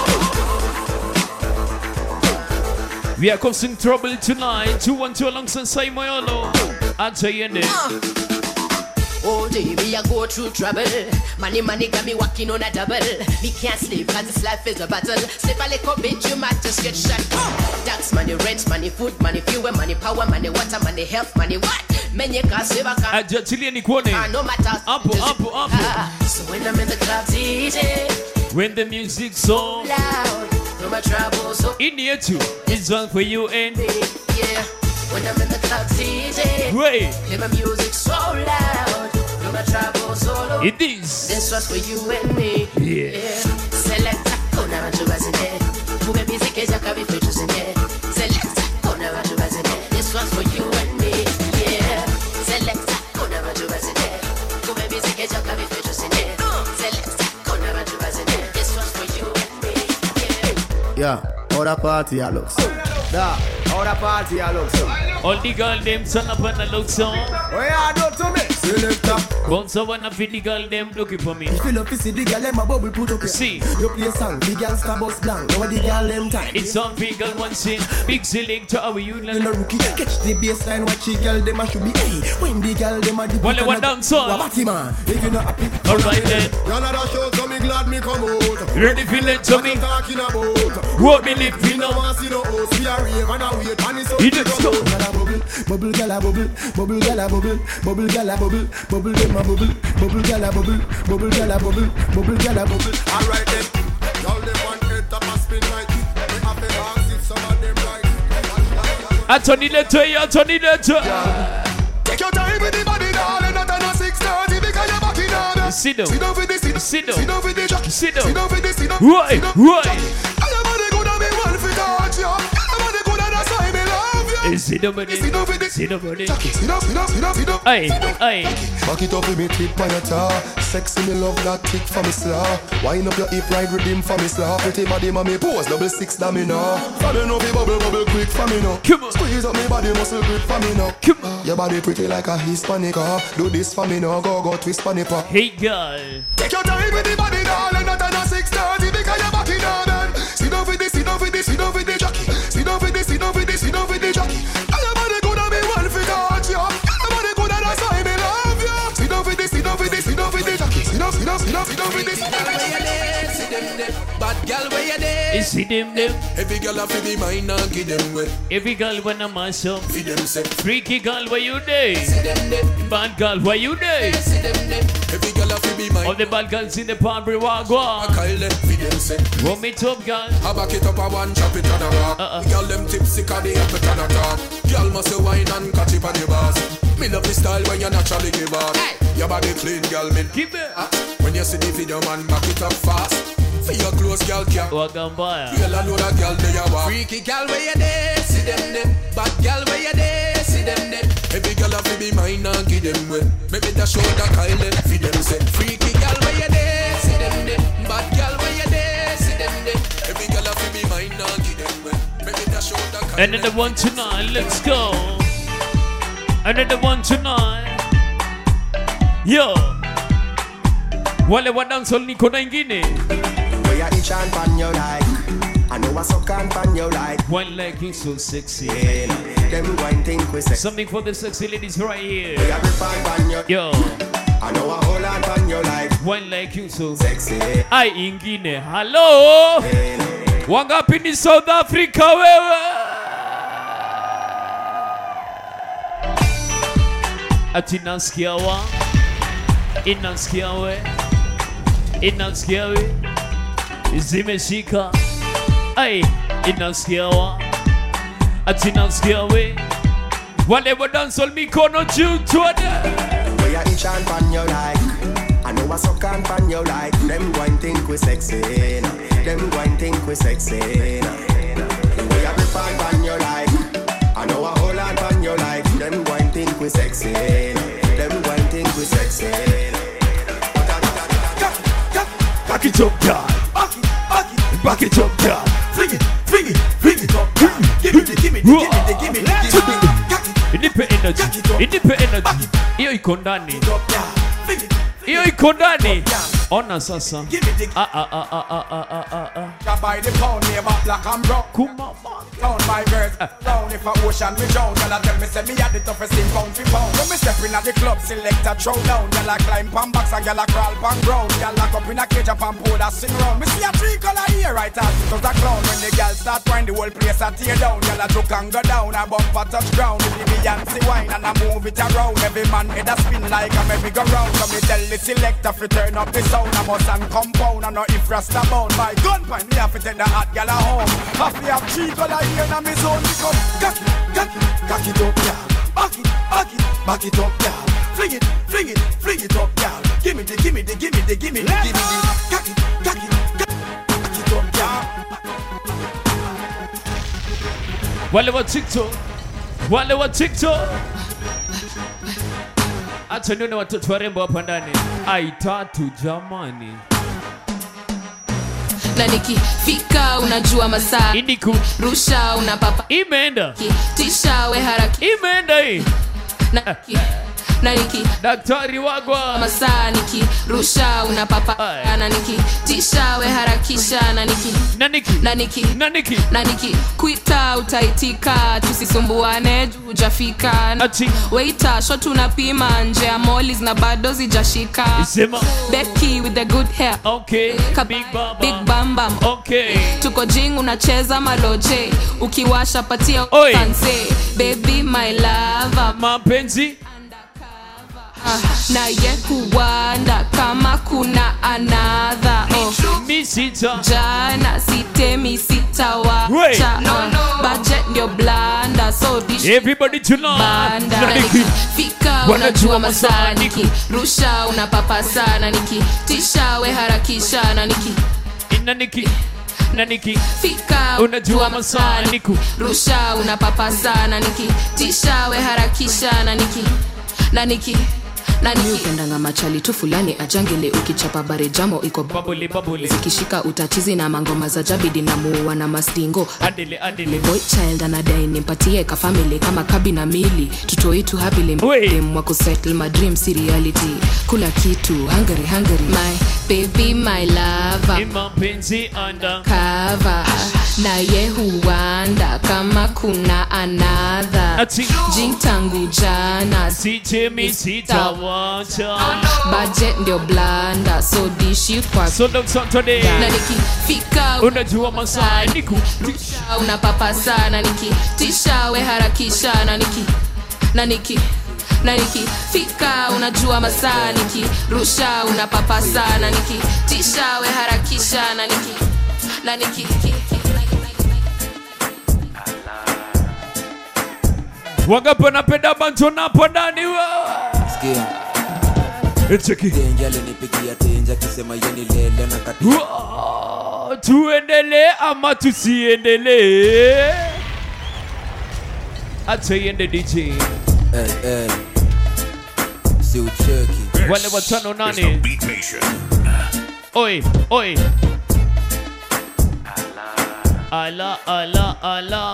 We are causing trouble tonight. Two one two alongside Saimoyolo. I'll tell you this. All day me I go through trouble. Money, money got me walking on a double. Me can't sleep cause this life is a battle. Sleep a little bit, you might just get shot. Tax money, rent money, food money, fuel money, power money, water money, health money, what? Men you can't save a car. Ajatilia ni kuone. Ah, no matter. Apo, apo, apo. Ah, so when I'm in the club, D J. When the music's so loud, no my trouble, so in here too. It's on for you and me. Yeah. When I'm in the club, D J. Wait. Hear my music so loud. No my trouble, so low. It is. This was for you and me. Yeah. Yeah. Select kona watu wazine. Muge music is yakabi features in it. Select kona watu wazine. This was for you and me. Yeah. Select kona watu wazine. Muge music is yakabi features in it. Select kona watu wazine. This was for you and me. Da, how the party I look so. Da, how the party I look so. All the girl them turn up and I look so. What you do to me? Selector. Once I wanna feel the girl them looking for me. If you love to see the girl, them a bubble put up here. See, you play a song, the girl star bus blank. Now the girl them time. It's on big girl one scene. Big selector, how are you? You know rookie, catch the baseline, watch the girl them a should be. Hey, when the girl them a the. Well, they want down son. Wabati man, if you not happy. All right then. Y'all are the show, so me glad me come out. Ready for let to me. Talking about. What me live We in no now. want see no host. We are rave and a wait and it's so. He just go. Bubble, gala bubble, bubble gala bubble, bubble gala bubble, bubble dem a bubble, bubble gala bubble, bubble gala bubble, bubble gala bubble. Alright then, y'all them want head top and spin right. We have to ask if some of them right. Anthony Letter, Anthony Letter. Take your time with the body, darling. Not on a six thirty because you're back in order. Sit down. Sit down for this, sit down. Sit down. Sit down for the jockey. Sit down. Sit down for this, sit down. Right, Sit down. right. I am on the good and me one for touch you. I am on the good and that's why me love you. Sit down, buddy. Sit down for this. Sit down, buddy. Sit down, sit down, sit down, sit down. Aye, aye. Back it up with me tip on your jaw. Sexy me love that kick for me slaw. Wind up your hip ride rhythm for me slaw. Pretty body mommy pose double six that me know. For me know be bubble bubble quick for me now. Come on. Squeeze up me body muscle grip for me now. Come on. Your body pretty like a Hispanic. uh. Do this for me now. Go go twist for me pop. Hey girl. Take your time with the body darling. Not on a six thirty because you're back in order. Sit down for this, sit down for this, sit down for the jockey. Sit down for this, sit down for this, sit down for the jockey. I am on the good and me one for touch you. I am on the good and that's why me love you. Sit down for this, sit down for this, sit down for the jockey. Sit down, sit down, sit down, sit down for this. Bad girl where you there? You see them them. Every girl have to be mine and give them way. Every girl wanna mash up. Feed them say. Freaky girl where you there? See them there. Bad girl where you there? See them there. Every girl have to be mine. All the bad girls in the party walk walk. I call them. Feed them say. Warm it up, girl. I back it up a one, chop it on a rock. Uh-uh. Girl them tipsy cause they have it on a top. Girl must say wine and catch it on the bars. Me love the style when you naturally give up. Hey. Your body clean, girl, me. Keep it. Uh, when you see the video, man, back it up fast. For your clothes, girl, can't. Walk on by. Feel a load of girl, they are walk. Freaky girl, where you there? See them there. Bad girl, where you there? See them there. Every girl have to be mine and give them way. Maybe the shoulder Kyle, feed them say. Freaky girl, where you there? See them there. Bad girl, where you there? See them there. Every girl have to be mine and give them way. Maybe the shoulder Kyle. Another one tonight, let's go. Another one tonight. Yo. Wale wadance all niko na ingine. Where you each and pan your like. I know I suck and pan your like. One like you so sexy. Yeah, them one think we say. Something for the sexy ladies right here. Where you pan pan your. Yo. I know I hold on pan your like. One like you so sexy. Ai ingine. Hello. Wangapi ni South Africa wewe? Ati nasikia wa. Inasikia we. Inasikia we. Zimeshika. Ai, inasikia wa. Ati nasikia we. Wale wa dance all mikono juu tuone. Where you each and pan your like. I know I suck and pan your like. Them going think we sexy. Them going think we sexy. Where you grip and pan your like. I know I hold on pan your like. Them going think we sexy. Them going think we sexy. Back it up, girl. Back it, back it, back it up, girl. Fling it, fling it, fling it up, girl. Give me the, give me the, give me the, give me the, give me the. Inipe energy, inipe energy. Iyo iko ndani. Iyo iko ndani. Ona sasa. Ah ah ah ah ah ah ah ah. By the pound, neighbor, black and brown. Kuma Down my girls, down if a ocean we drown. Y'all tell me say me had the toughest thing pound for pound. When me step in at the club, select a throw down. Y'all climb pan box and y'all crawl pan ground. Y'all lock up in a cage and pan pole a sing round. Me see a three color here right as it was a clown. When the girls start wine, the whole place a tear down. Y'all a joke and go down, a bump a touch ground. With the Beyonce wine and a move it around. Every man head a spin like a merry go round. So me tell the selector fi turn up the sound. I must and compound and no if rasta bound. My gun point me have to take the hot gal a home. Have to have three color here in me zone. Because cock it, cock it, cock it up, y'all. Back it, back it, back it up, y'all. Fling it, fling it, fling it up, y'all. Give me the, give me the, give me the, give me the, give me the. Cock it, cock it, cock it up, y'all. Wale wa TikTok. Wale wa TikTok. Acha nione watoto warembo hapa ndani. Ai tatu jamani. na nikifika unajua masaa indiku rusha unapapa imeenda tisha we haraki imeenda hii na na niki daktari wagwa masaa niki rusha unapapa na niki tisha we harakisha na niki na niki na niki na niki na niki kuita utaitika tusisumbuane juu jafika waiter shot unapima nje ya mollies na bado zijashika sema Becky with the good hair okay Kab- big bam big bam bam okay tuko jing unacheza maloje ukiwasha patia sanse baby my lover mapenzi na ye kuwanda kama kuna another oh. misita jana sitemi sitawacha no, no. budget ndio blanda so dish everybody tonight fika unajua masaa niki rusha unapapa sana niki tisha we harakisha na niki na niki na niki fika unajua masaa niku rusha unapapa sana niki tisha we harakisha na niki na niki nani upendanga machali tu fulani ajangele ukichapa bare jamo iko babule babule zikishika utatizi na mangoma za jabidi na muwa na mastingo adele adele boy child anadai nimpatie ka family kama kabi na mili tutoi tu happily dem wako settle my dreams reality kula kitu hungry hungry my baby my lover mapenzi anda cover na ye huanda kama kuna another jing tangu jana sitemi sitawacha budget ndio blanda so dishi kwa so today na nikifika unajua masaa niku unapapa sana niki tisha we harakisha na niki na niki na nikifika unajua masaa niki rusha unapapa sana niki tisha we harakisha na niki na niki wangapi wanapenda bantu napo ndani sikia Echeki tenja alinipigia tenja kisema yeni lele na kati tuendelee ama tusiendelee acha iende D J eh eh si ucheki wale watano nane oi oi ala ala ala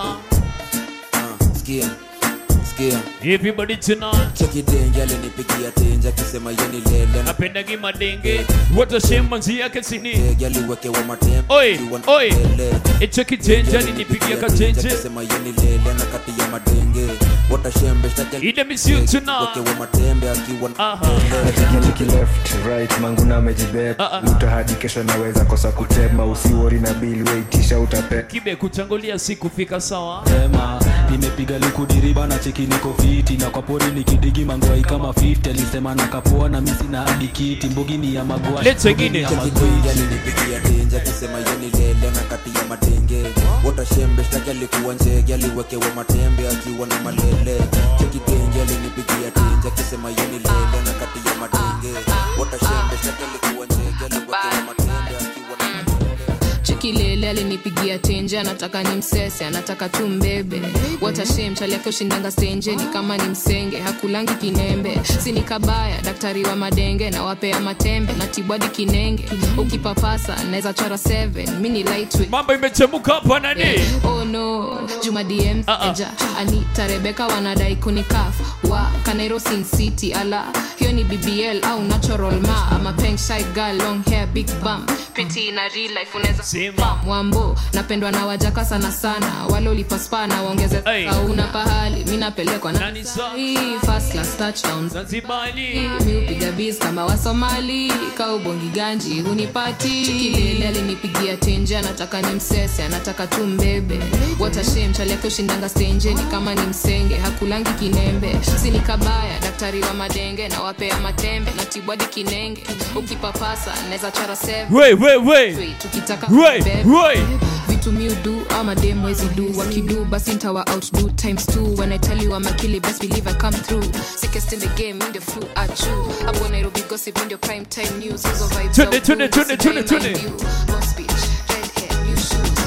sikia sikia everybody tonight cheki denge alinipigia tenja kisema yeni lele napenda gima denge watashema nzi yake sini denge aliweke wa matembe oi oi cheki tenja alinipigia katenje kisema yeni lele na kati ya madenge watashembe shtaki ide misiu tuna weke wa matembe akiwa aha cheki left right manguna amejibeba utahadi kesho naweza kosa kutema usiwori na bill waitisha utape kibe kutangulia siku fika sawa sema nimepiga likudiriba na cheki niko fiti na kwa pori nikidigi mangwai kama fifty alisema nakapoa na misi na hadi kiti mbogi ni ya magwa let's again alinipigia tenja kisema yeni lele na kati ya madenge watashembe shtaki alikuwa njege aliweke wa matembe akiwa na malele cheki denge alinipigia tenja kisema yeni lele na kati ya madenge watashembe shtaki alikuwa njege aliweke wa matembe akiwa na Chikilele alinipigia tenje anataka ni msese anataka tu mbebe watashem chali yake ushindanga stenje ni kama ni msenge hakulangi kinembe sini kabaya daktari wa madenge na wapea matembe na tibwadi kinenge ukipapasa naweza chora seven mini lightweight mambo imechemuka hapa nani yeah. Oh no Juma D M uh-uh. Eja Anita Rebecca wanadai kunikaf wa Kanairo Sin City ala hiyo ni B B L au natural ma ama pink shy girl long hair big bum pretty na real life unaweza sema wambo napendwa na wajaka sana sana wale ulipaspa na waongeze hauna pahali mimi napelekwa na nani sahi first class touchdown Zanzibari mimi upiga biz kama wa Somali kaubongi ganji hunipati Chikilele alinipigia tenje anataka ni msese anataka tu mbebe watashem chali yake ushindanga stenje ni kama ni msenge hakulangi kinembe sini kabaya daktari wa madenge na wapea matembe na tibwadi kinenge ukipapasa naweza chora seven we we we tukitaka we we vitu mi udu ama dem wezi do wakidu basi ntawa outdo times two when I tell you I'm a killer best believe I come through sickest in the game in the flu at you hapo Nairobi gossip in the prime time news hizo vibes tune tune tune tune tune boss bitch red hair you shoot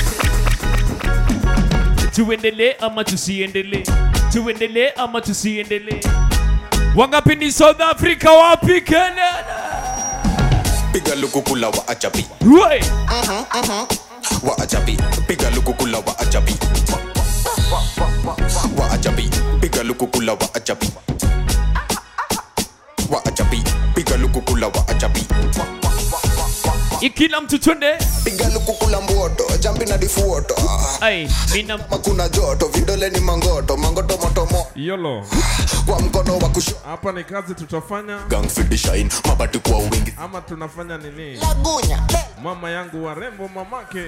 tuendelee ama tusiendelee tuendelee ama tusiendelee wangapi ni South Africa wapi Canada piga lukukula wa ajabi. Right. Mhm, mhm. Wa ajabi, piga lukukula wa ajabi. Wa ajabi, piga lukukula wa ajabi. Wa ajabi, piga lukukula wa ajabi. Ikila mtu twende. Piga lukukula mboto, jambi na difuoto. Ai, mina makuna joto, vidole ni mangoto, mangoto motomo. Yolo. Kwa mkono wa kusho. Hapa ni kazi tutafanya. Gang fidi shine, mabati kwa wingi. Ama tunafanya nini? Lagunya. Mama yangu warembo mamake.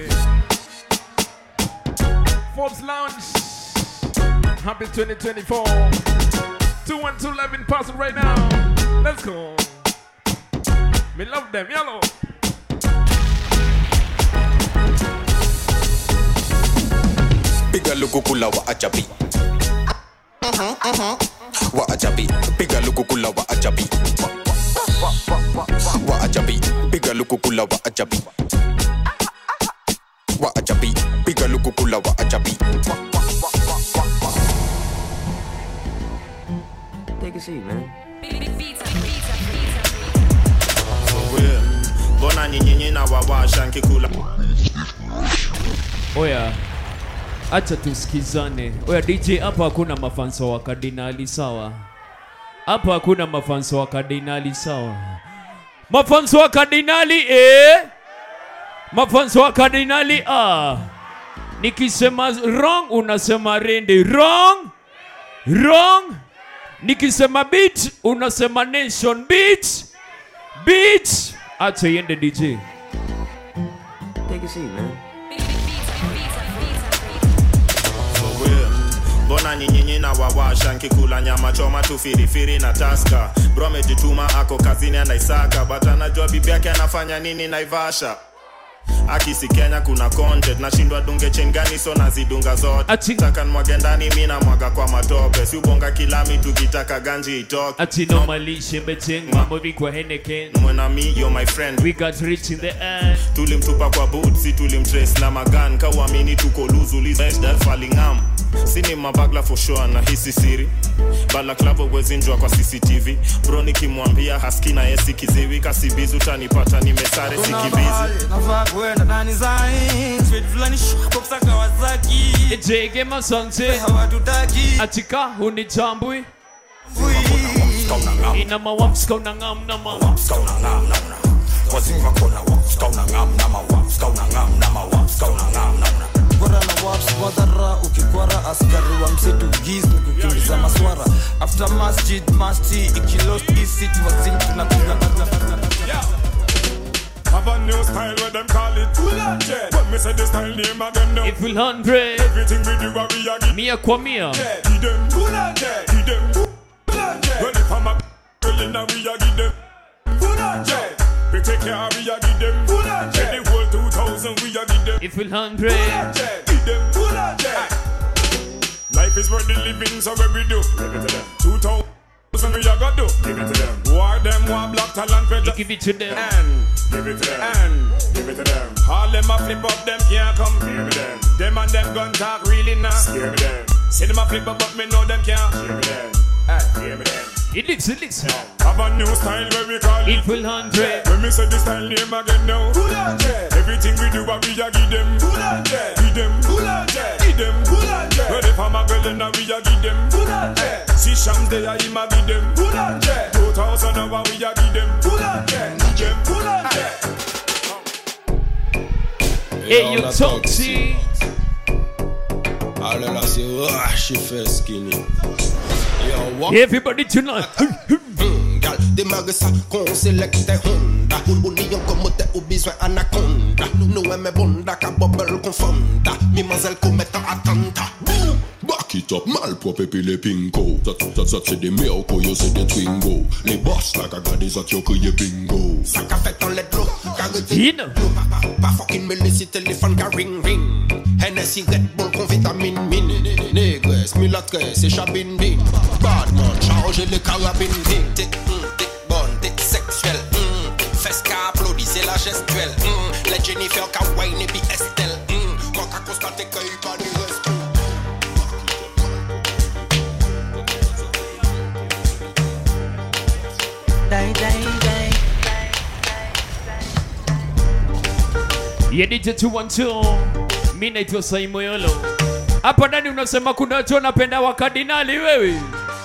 Forbes Lounge. Happy twenty twenty-four. two one two eleven passing right now. Let's go. Me love them, yellow. Piga lukukula wa ajabi. Mhm, mhm. Wa ajabi, piga lukukula wa ajabi. Wa ajabi, piga lukukula wa ajabi. Wa ajabi, piga lukukula wa ajabi. Take a seat, man. Bona nyinyi na wawasha nkikula. Oya. Acha tusikizane. Oya D J, hapa hakuna mafanso wa kardinali sawa. Hapa hakuna mafanso wa kardinali sawa. Mafanso wa kardinali eh? Mafanso wa kardinali ah. Nikisema wrong unasema rende. Wrong. Wrong. Nikisema beat unasema nation beat. Beat. Acha yende D J. Take a seat, man. Bona nyinyi na wawasha nkikula nyama choma tu firifiri na taska. Bro amejituma ako kazini anaisaka, but anajua bibi yake anafanya nini Naivasha. Akisi Kenya kuna content, nashindwa dunge chain gani so nazidunga zote. Taka mwage ndani mimi na mwaga kwa matope. Si ubonga kilami tukitaka ganji itoke. Ati normally shembeteng mambo vikwa Henneken. Mwena me you're my friend. We got rich in the end. Tulimtupa kwa boot, si tulimtrace na magan. Kawamini tuko luzu list falling arm. Sini mabagla for sure na hisi siri. Bala klabo wezinjwa kwa C C T V. Bro nikimwambia haski na yesi kiziwi. Kasibizu tanipata nimesare sikibizi. Nafaa kuenda ndani zain. Sweet fulani shoko psa Kawasaki. Ejege masante. Hawatutaki. Atika hunijambui. Ina mawapska unangam na mawapska unangam na mna. Wazinga kona wapska unangam na mawapska unangam na mawapska unangam na mna. Kwara na waps wadhara ukikwara askari wa msitu giz ni kukimbiza maswara. After masjid masti ikilost isi tuwazin tunakuga have a new style where them call it Jet. When me say the style name again now. If we'll hundred everything we do what we are give Mia kwa Mia give them Jet. Give them Jet. Well if I'm a girl in a we are give them Jet. We take care we are give them Jet. The whole two thousand we are give them If we'll hundred give them Jet. Life is worth the living so what we do give it to them two thousand we are gonna do give it to them war them one black talent for just give it to them and give it to them and give it to them all them a flip up them can't come give me them them and them gun talk really not scare me them see them a flip up but me know them can't scare me them hey give me them it looks it looks have a new style where we call it full hundred when me say the style name again now everything we do what we a give them give them give them but if I'm a girl then we a give them see Sham they a him a give them two thousand now we a give them give them hey you toxic all of us say oh she fait skinny. Everybody tonight. Gal, démarre ça, qu'on sélecte Honda. Ou lion comme t'es au besoin anaconda. Nous aimons bonda, ka bubble confonda. Mimazelle commettant attentat. Back it up, mal propre puis les pinko. Ça, ça, ça, c'est des meilleurs coyos, c'est des twingo. Les boss, là, qu'a des actions criés bingo. Ça qu'a fait dans les droits, carrété. Pas fucking me laisser téléphone, car ring ring. Hennessy, Red Bull, con vitamine, mine. Négresse, mulâtresse, et chabindine. Badman, chargez les carabines. Tic, tic, bonne, tic, sexuelle. Fesse qu'a applaudi, c'est la gestuelle. Les Jennifer, qu'a wine et puis Estelle. Quand qu'a constaté qu'il n'y a pas de respect. Die, die, die. Yedije two one two. Mimi naitwa Saimoyolo. Hapa ndani unasema kuna watu wanapenda wakardinali wewe.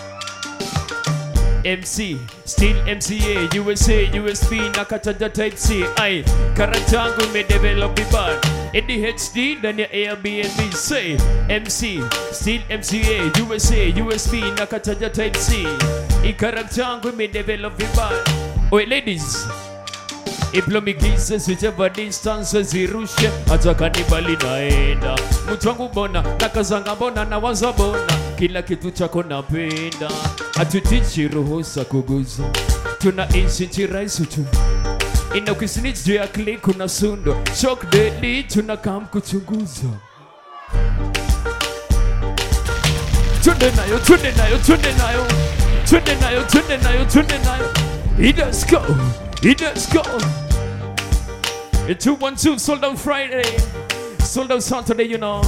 M C, still M C A, U S A, U S B, nakataja type C. I, karata yangu imedevelop vibaya. A D H D ndani ya Airbnb. Say, M C, still M C A, U S A, U S B, nakataja type C. I karata yangu imedevelop vibaya. Oi ladies, Iplomigize sijeva distance zirushe hata kanibali naenda mtu wangu bona nakazanga bona na waza bona kila kitu chako napenda atutichi ruhusa kuguza tunaishi nchi rahisi tu ina ukisnitch juu ya click kuna sundo shock daily tunakam kuchunguza tunde nayo tunde nayo tunde nayo tunde nayo tunde nayo tunde nayo let's go. Let's go. two one two sold out Friday, sold out Saturday, you know.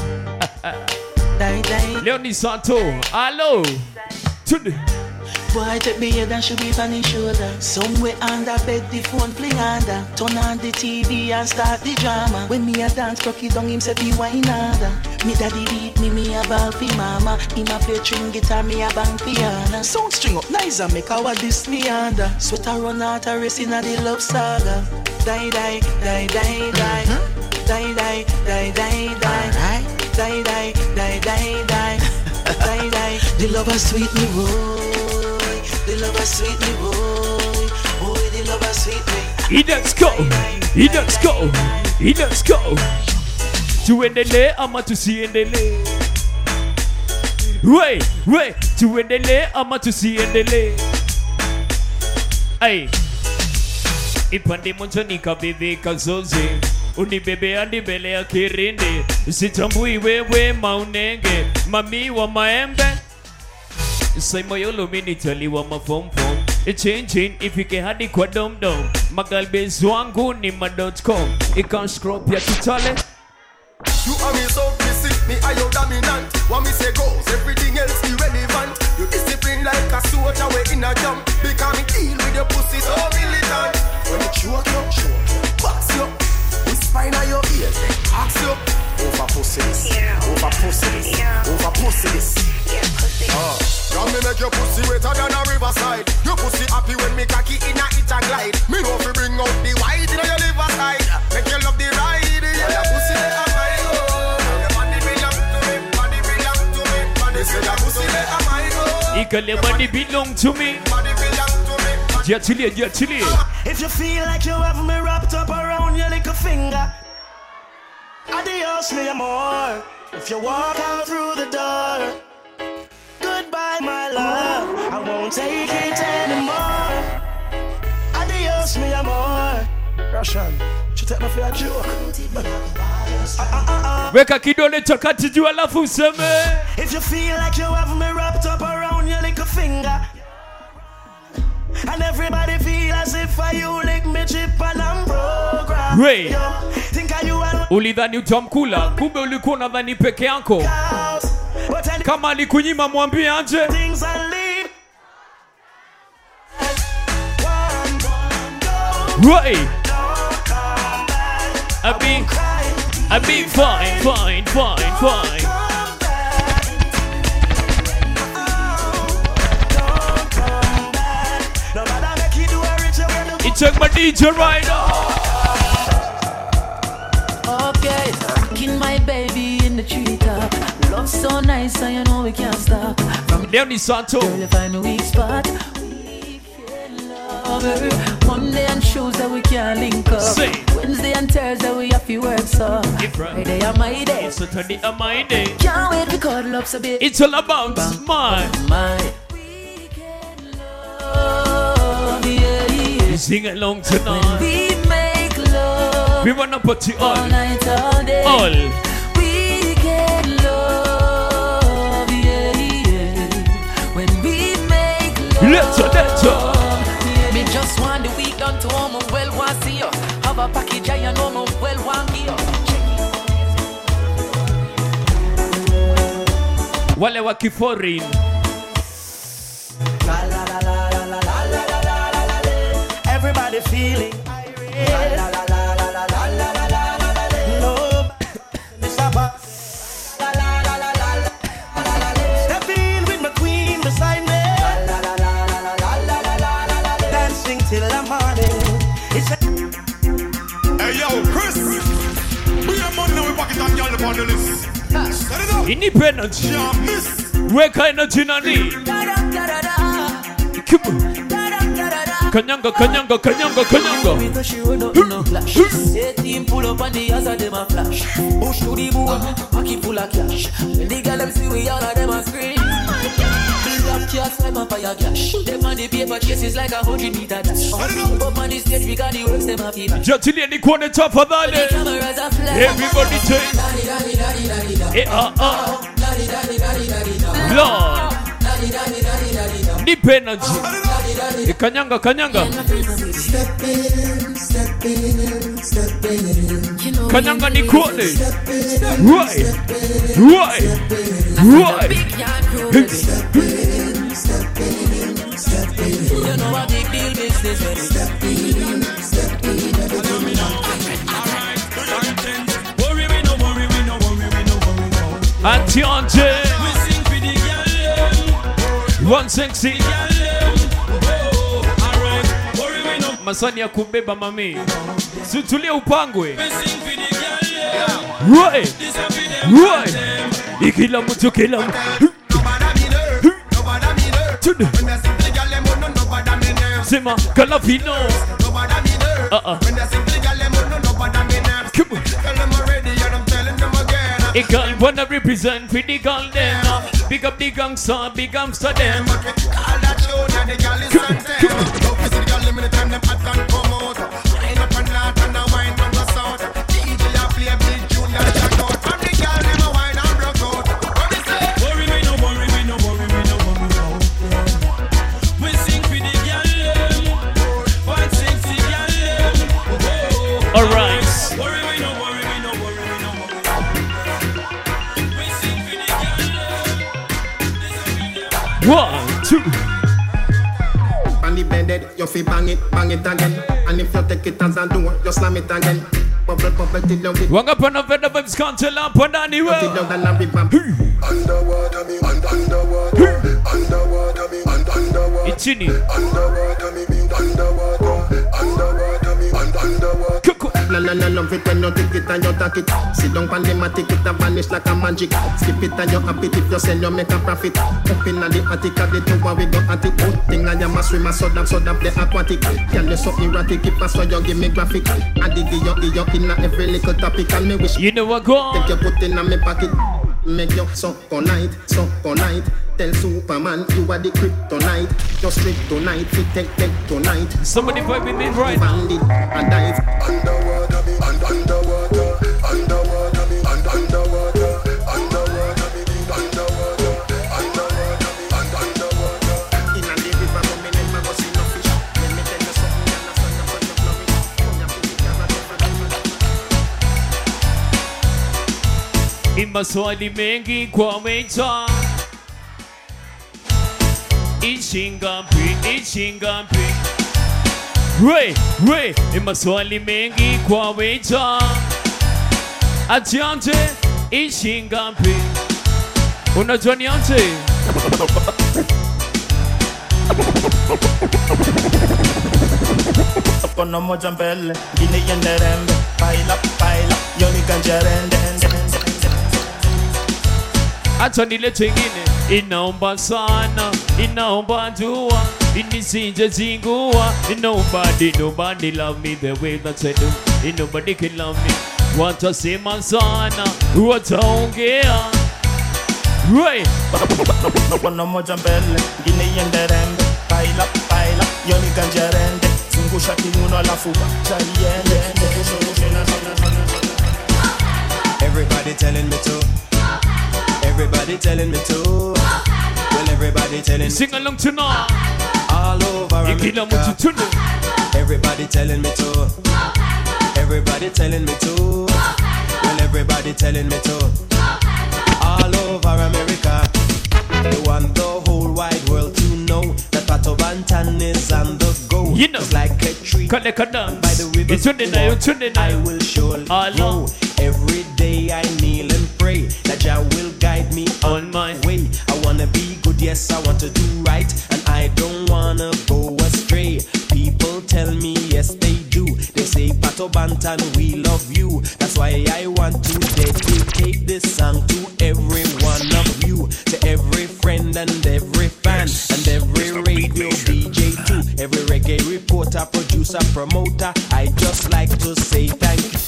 Leonie Santo, hello. Today. Boy, take me head and should be on his shoulder. Somewhere under bed, the phone fling under. Turn on the T V and start the drama. When me a dance, cocky down him say be wine under. Me daddy beat me, me a ball fi mama. Him a play string guitar, me a bang piano. Sound string up nice and make our this me under. Sweater run out a race in a the love saga. Die die die die die. Die die die die die. Die die die die die. Die die. The lover sweet me boy. The lover sweet me boy. Boy the lover sweet me. He does go. He does go. He does go. Tuendelee ama tusiendelee? Wait, wait, tuendelee ama tusiendelee? Ay. Ipande moja nikabebeka zoze. Unibebe hadi mbele ya kirindi. Sitambui wewe maunenge. Mami wa maembe. Saimoyolo mini taliwa mafomfom. Changing ifike hadi kwa domdom. Magalbez wangu ni ma dot com. Ikan scrub ya kitale. You are me so busy, me are your dominant. What me say goes, everything else irrelevant. You discipline like a soldier, we in a jump. Because me deal with your pussy so militant. When you choke you, choke, box you. We spine on your ears, ask you. Over pussy this, over pussy this, over pussy this. Oh, can me make your pussy wetter than a riverside. Your pussy happy when me cocky in a it and glide. Me know if you bring out the white in your liver side. Make you love the ride, yeah. Your pussy they are my own. Your body belong to me, body belong to me. Body say your pussy they are my own. Ikale body belong to me. Body belong to me. Jatili, jatili. If you feel like you have me wrapped up around your little finger, adios me more. If you walk out through the door, goodbye my love, I won't take it anymore. Adios me more. Russian, you take me for a joke. uh, uh, uh, uh. Weka kidole cha kati juu alafu useme. If you feel like you have me wrapped up around your little finger, and everybody feel as if I you lick me chip and I'm programmed. Ray, think I you and ulidhani utamkula, kumbe ulikuwa unadhani peke yako. Kama alikunyima mwambie anje. Ray, I be, I be fine, fine, fine, fine. Check my D J right now. Okay, rocking my baby in the treetop. Love so nice, and you know we can't stop. From Leonie Santo. Girl, you find a weak spot. We can love her. Monday and Tuesday we can't link up. Say. Wednesday and Thursday we have to work so. Friday are my day. Saturday are my day. Can't wait to cuddle up so bit. It's all about my my. Sing along tonight. We make love. We wanna put you all, all night, all day. All. We get love, yeah, yeah. When we make love. Let's go, let's go. Yeah. Me just want the week done to home, well want see you. Have a package I know me well want give you. Wale wa kiforeign. Everybody feeling irate. Inipe energy. Weka energy nani. Kanyanga, kanyanga, kanyanga, kanyanga. Team pull up on the ass of them a flash. Push to the boom, pocket full of cash. When the girl them see we all of them a scream. Black cats like a fire gash. Them on the paper chases like a hundred meter dash. Up on the stage we got the works them a fever. Jatili and the corner top of that. Everybody change. Eh ah ah. Lord. Deep energy. Kanyanga, kanyanga. Kanyanga ni kone. Right. Right. Right. You know what big deal business is. Worry we no worry we no worry we no worry no. Auntie Auntie. We sing for the girl. one sixty. Masani ya kubeba mami. Sutulia upangwe. Right. Right. Ikila mtu kila mtu. Sema Calavino. Uh-uh. Come on. A girl wanna represent for the girl then. Big up the gangster, big gangster them. Come on. Come on. One, two. And the blended, you feel bang it, bang it again. And if you take it as a door, you slam it again. Bubble, bubble, till you get. Wanga pana veda vibes can't tell up on anywhere. Underwater me, underwater, underwater me, underwater. It's in you. Underwater me, underwater, underwater me, underwater. La la la, love it when you take it and you take it. Sit down on the matic, it a vanish like a magic. Skip it and you happy if you sell, you make a profit. Up in the attic of the tower, we go at it. Thing I am a swimmer, so damn, so damn, the aquatic. Can you so erratic, if I saw you give me graphic. And dig you, you in every little topic, and me wish. You know what, go. Take your put in my pocket. Make you so night, so night. Tell Superman you are the kryptonite. Just straight tonight, we take take tonight. Somebody vibing me right now. Bandit and dive. Underwater me, and underwater, underwater me, and underwater, underwater me, underwater, underwater me, and underwater. In a the river, come in and go see no fish. Let me tell you something, you understand the fun of loving. Ni maswali mengi kwa waiter. Ishingapi, ishingapi. Ray, Ray, ni maswali mengi kwa waiter. Atiante, ishingapi. Unajua ni ante? Kono moja mbele, gine yende rembe. Paila, paila, yoni kanjerende. Acha nilete ingine. Inaomba sana, inaomba dua, inisinje zingua. Nobody, nobody love me the way that I do. Nobody can love me. Watasema sana, wataongea. Right. Kono moja mbele, gine yende rembe. Paila, paila, yoni kanjerende. Zungusha kiuno alafu chaliende. Everybody telling me to. Everybody telling me to. Well, everybody telling me to. Sing along tonight. All over America. Everybody telling me to. Everybody telling me to. Well, everybody telling me to. All over America. They want the whole wide world to know that Pato Bantan is on the go. You know, it's like a tree by the river. I will surely grow. Every day I kneel and pray that Jah will guide me on my way. I wanna be good, yes, I want to do right, and I don't wanna go astray. People tell me yes they do. They say we Pato Banton, we love you. That's why I want to dedicate this song to every one of you, to every friend and every fan, and every radio D J too, every reggae reporter, producer, promoter. I just like to say thank you.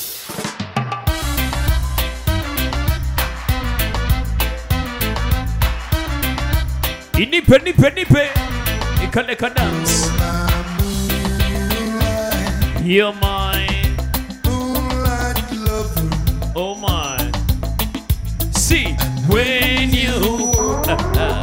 Inipe, nipe, nipe. Ikaleka dance. You're mine. Oh my. See, when you uh, uh.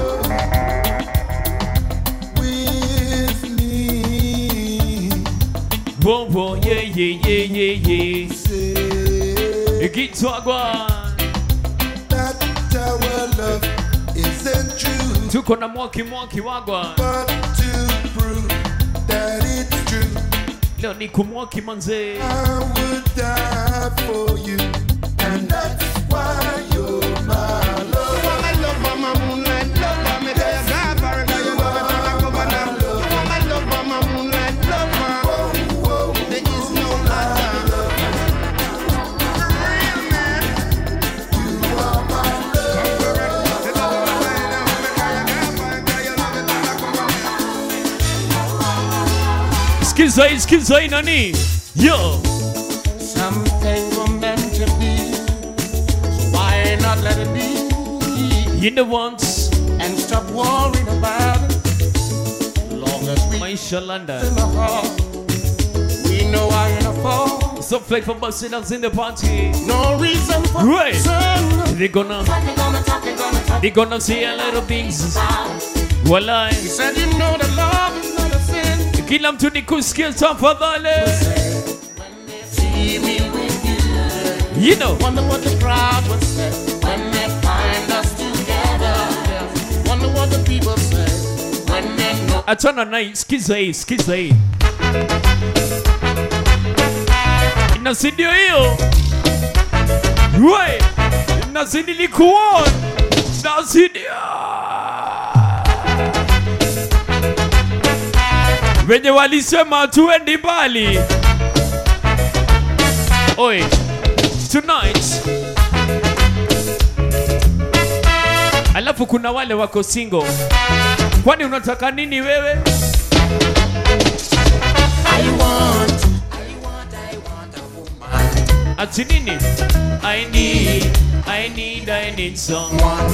with me. Whoa, whoa, yeah, yeah, yeah, yeah, yeah. Guitar one. That our love isn't true. Tuko na mwaki mwaki wagwa. But to prove that it's true, leo ni kumwaki manze. I would die for you, and that's why you're my love. My love, my moonlight love, me there you got for you love it all I cover now. My love, my moonlight love, there is no other. Real man, you are my Skiza, skiza, nani? Yo. Something we're meant to be, so why not let it be? You know once and stop worrying about it. Long as we Maisha Landa. in the heart, we know I ain't a fall. So fake for busting us in the party. No reason for right. concern. They gonna, they gonna see a little things. Walai. He said you know that love is not a sin. Kila mtu ni kusikia tafadhali. See me with you. You know. Wonder what the crowd would say when they find us together. Wonder what the people say when they know. Achana na hii, sikiza hii, sikiza hii. Inazidi hiyo. Wewe, inazidi likuona. Inazidi. Wenye walisema tuendi mbali. Oi, tonight. Alafu kuna wale wako single. Kwani unataka nini wewe? I want, I want, I want a woman. Ati nini? I need, I need, I need someone.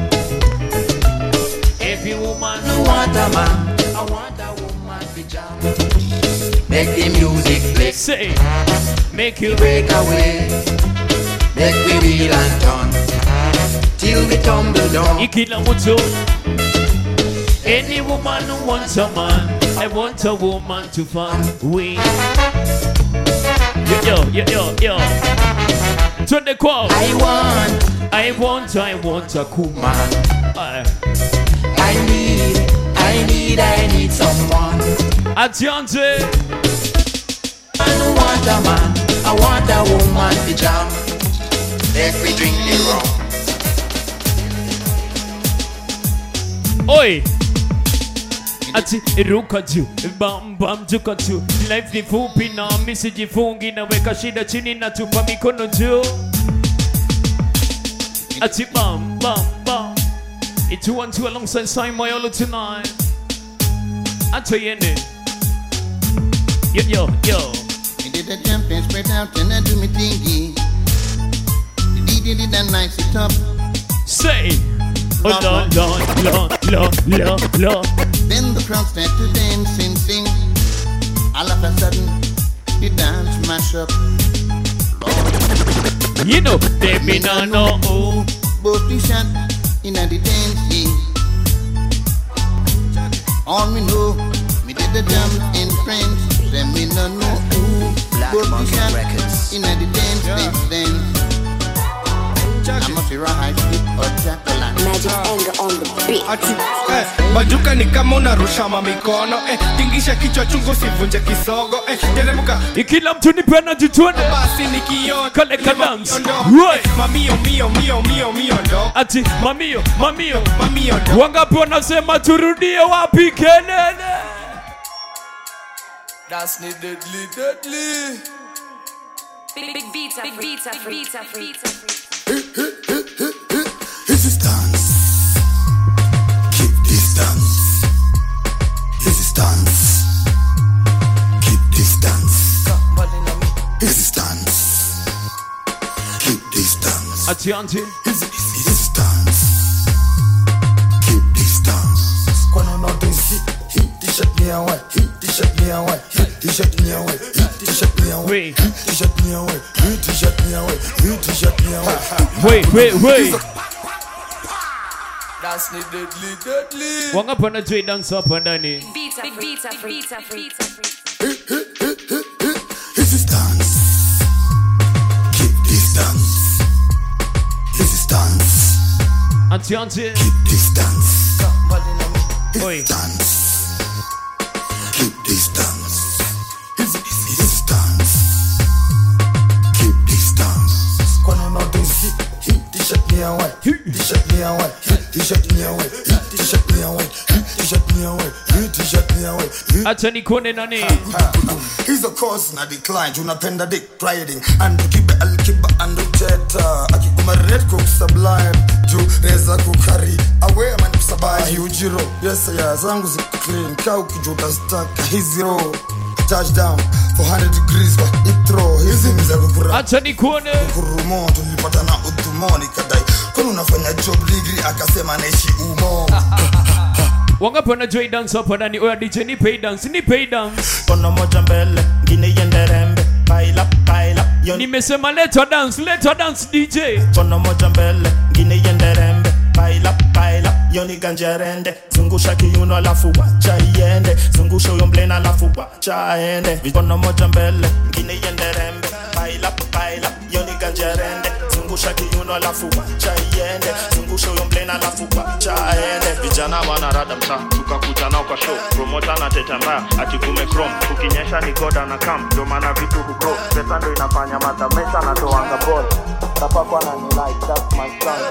Every woman who want a man, I want a woman to jam. make the music play. Say, make you break away. Make we wheel and turn till we tumble down. Ikila mtu. Any woman who wants a man, I want a woman to find we. Yo, yo, yo, yo, yo. Turn the call. I want, I want, I want a cool man. Uh, I need, I need, I need someone. Atiante. I don't want a man, I want a woman to jam. Let me drink the rum. Oi. Ati ruka juu, bam bam juka juu. Life ni fupi na misijifungi, naweka shida chini na tupa mikono juu. Ati bam bam bam. It's two and two alongside Simon Mayolo tonight. Ati yende. Yo yo yo. Me did the jumping straight out and I do me thingy. The D D did that nice it up. Say. Oh la la la la la la. Then the crowd started to dance and sing. All of a sudden, the dance mash up. Lord. You know, they me no know. Both the shot in the dance. All me know, me did the jump in French. Then me no know who. Both the shot in the dance, dance, dance. I'm a fear high flip or jackal. Magic anger on the beat. Ati, eh, majuka ni kama unarusha mamikono eh, tingisha kichwa chungu sivunje kisogo eh, teremuka ikila mtu nipe na jituone basi nikiona kale kadams right mamio mio mio mio mio ndo ati mamio mamio mamio ndo wangapi wanasema turudie wapi kelele That's me deadly, deadly. Big, big beats, big beats, big beats, big beats. This is dance. Keep distance. This is dance. Keep distance. This is dance. Keep distance. Attention. This is dance. Keep distance. Kwano notice hit, hit t-shirt me away, hit t-shirt me away, hit t-shirt me away, hit t-shirt me away, hit t-shirt me away, hit t-shirt me away, hit t-shirt me away. Wait, wait, wait. That's the deadly, deadly. Wangapi wanajua dance hapa ndani? Beats, big beats, big beats, big beats. This is dance. Keep distance. This is dance. Attention. Keep distance. Oi. Dance. Keep distance. This is dance. Keep distance. Kwano notice hit, hit t-shirt me away, hit t-shirt me away, hit t-shirt me away, hit t-shirt me away, hit t-shirt me away, hit t-shirt me away. Acha nikone nani. He's a cause na decline, unapenda dick riding and kibe alkiba and uteta akikuma red cook sublime ju reza kukari away man kusabai ujiro yes ya zangu zi clean kau kijuta staka hizi ro touchdown four hundred degrees kwa itro hizi mza kukura acha nikuone kurumo tulipata na utumoni kadai kuna unafanya job degree akasema naishi umo. Wangapi wanajua dance hapa ndani? Oya D J nipe dance, nipe dance. Kono moja mbele, ngine yende rembe. Paila, paila. Nimesema leta dance, leta dance D J. Kono moja mbele, ngine yende rembe. Paila, paila. Yoni ganja rende. Zungusha kiuno alafu wacha iende. Zungusha uyo mblena alafu wacha ende. Kono moja mbele, ngine yende rembe. Paila, paila. Yoni ganja rende. Zungusha kiuno alafu wacha iende. Zungusha uyo mblena alafu wacha ende. Vijana wanarada mtaa, tukakuja nao kwa show. Promoter na teta mbaya, ati kume chrome. Ukinyesha ni goda na cam, ndo maana vitu hugrow. Pesa ndo inafanya matamesha na toanga ball. Tapa kwa na ni like, that's my son.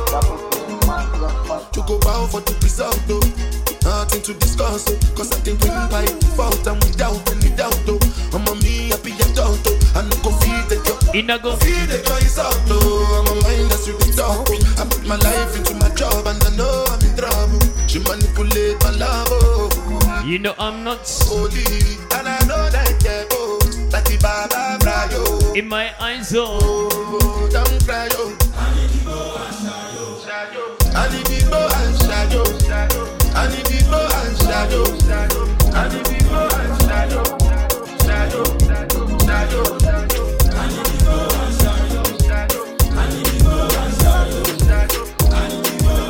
To go out for to preserve though. Nothing to discuss though. Cause I think when by default and without any doubt though. I'm a me happy and down though. I no go feed the joy. Inago feed the joy is out though. I'm a mind that's really talk. I put my life into my job and I know I'm in trouble. She manipulate my love oh. You know I'm not holy and I know that yeah oh. Like the Baba Brayo. In my eyes oh. Oh don't cry oh. I need to go and shadow. I need to go and shadow. I need to go and shadow. I need to go and shadow. Shadow, shadow, shadow. I need to go and shadow. I need to go and shadow. I need to go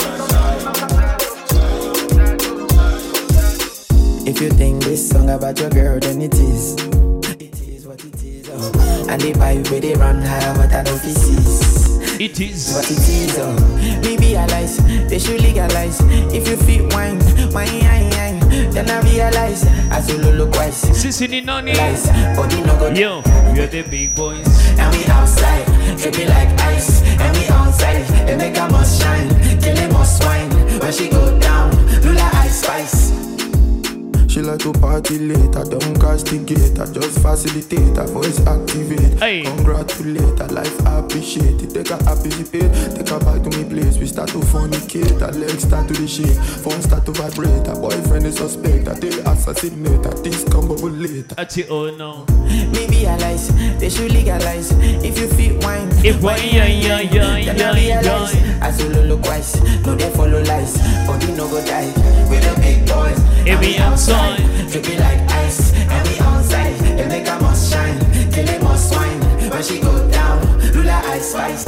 and shadow. If you think this song about your girl, then it is. It is what it is. Oh. And the vibe where they run high, but I don't feel cease. It is what it is, oh. We realize, they should legalize. If you feel wine, wine, wine, wine. Then I realize, as you look wise. Sissy ni nani? Body no go. Yo, we're the big boys. And we outside, dripping like ice. And we outside, they make a must shine. Kill them must wine. When she go down, Lula ice spice. She like to party late, I don't castigate, I just facilitate, her voice activate. Hey. Congratulate, her life appreciate it. Take her participate, take her back to me place. We start to fornicate, her legs start to shake, phone start to vibrate, her boyfriend is suspect, I tell assassinate, her this combo later. At you oh no. Me realize, they should legalize. If you feel wine, if wine, yeah, yeah, yeah, then yeah, I realize, yeah. as you look wise, no they follow lies, body no go die. We're the big boys, and we outside. Dripping like ice, and we outside. They make a must shine, till they must wine. When she go down, Lula ice spice.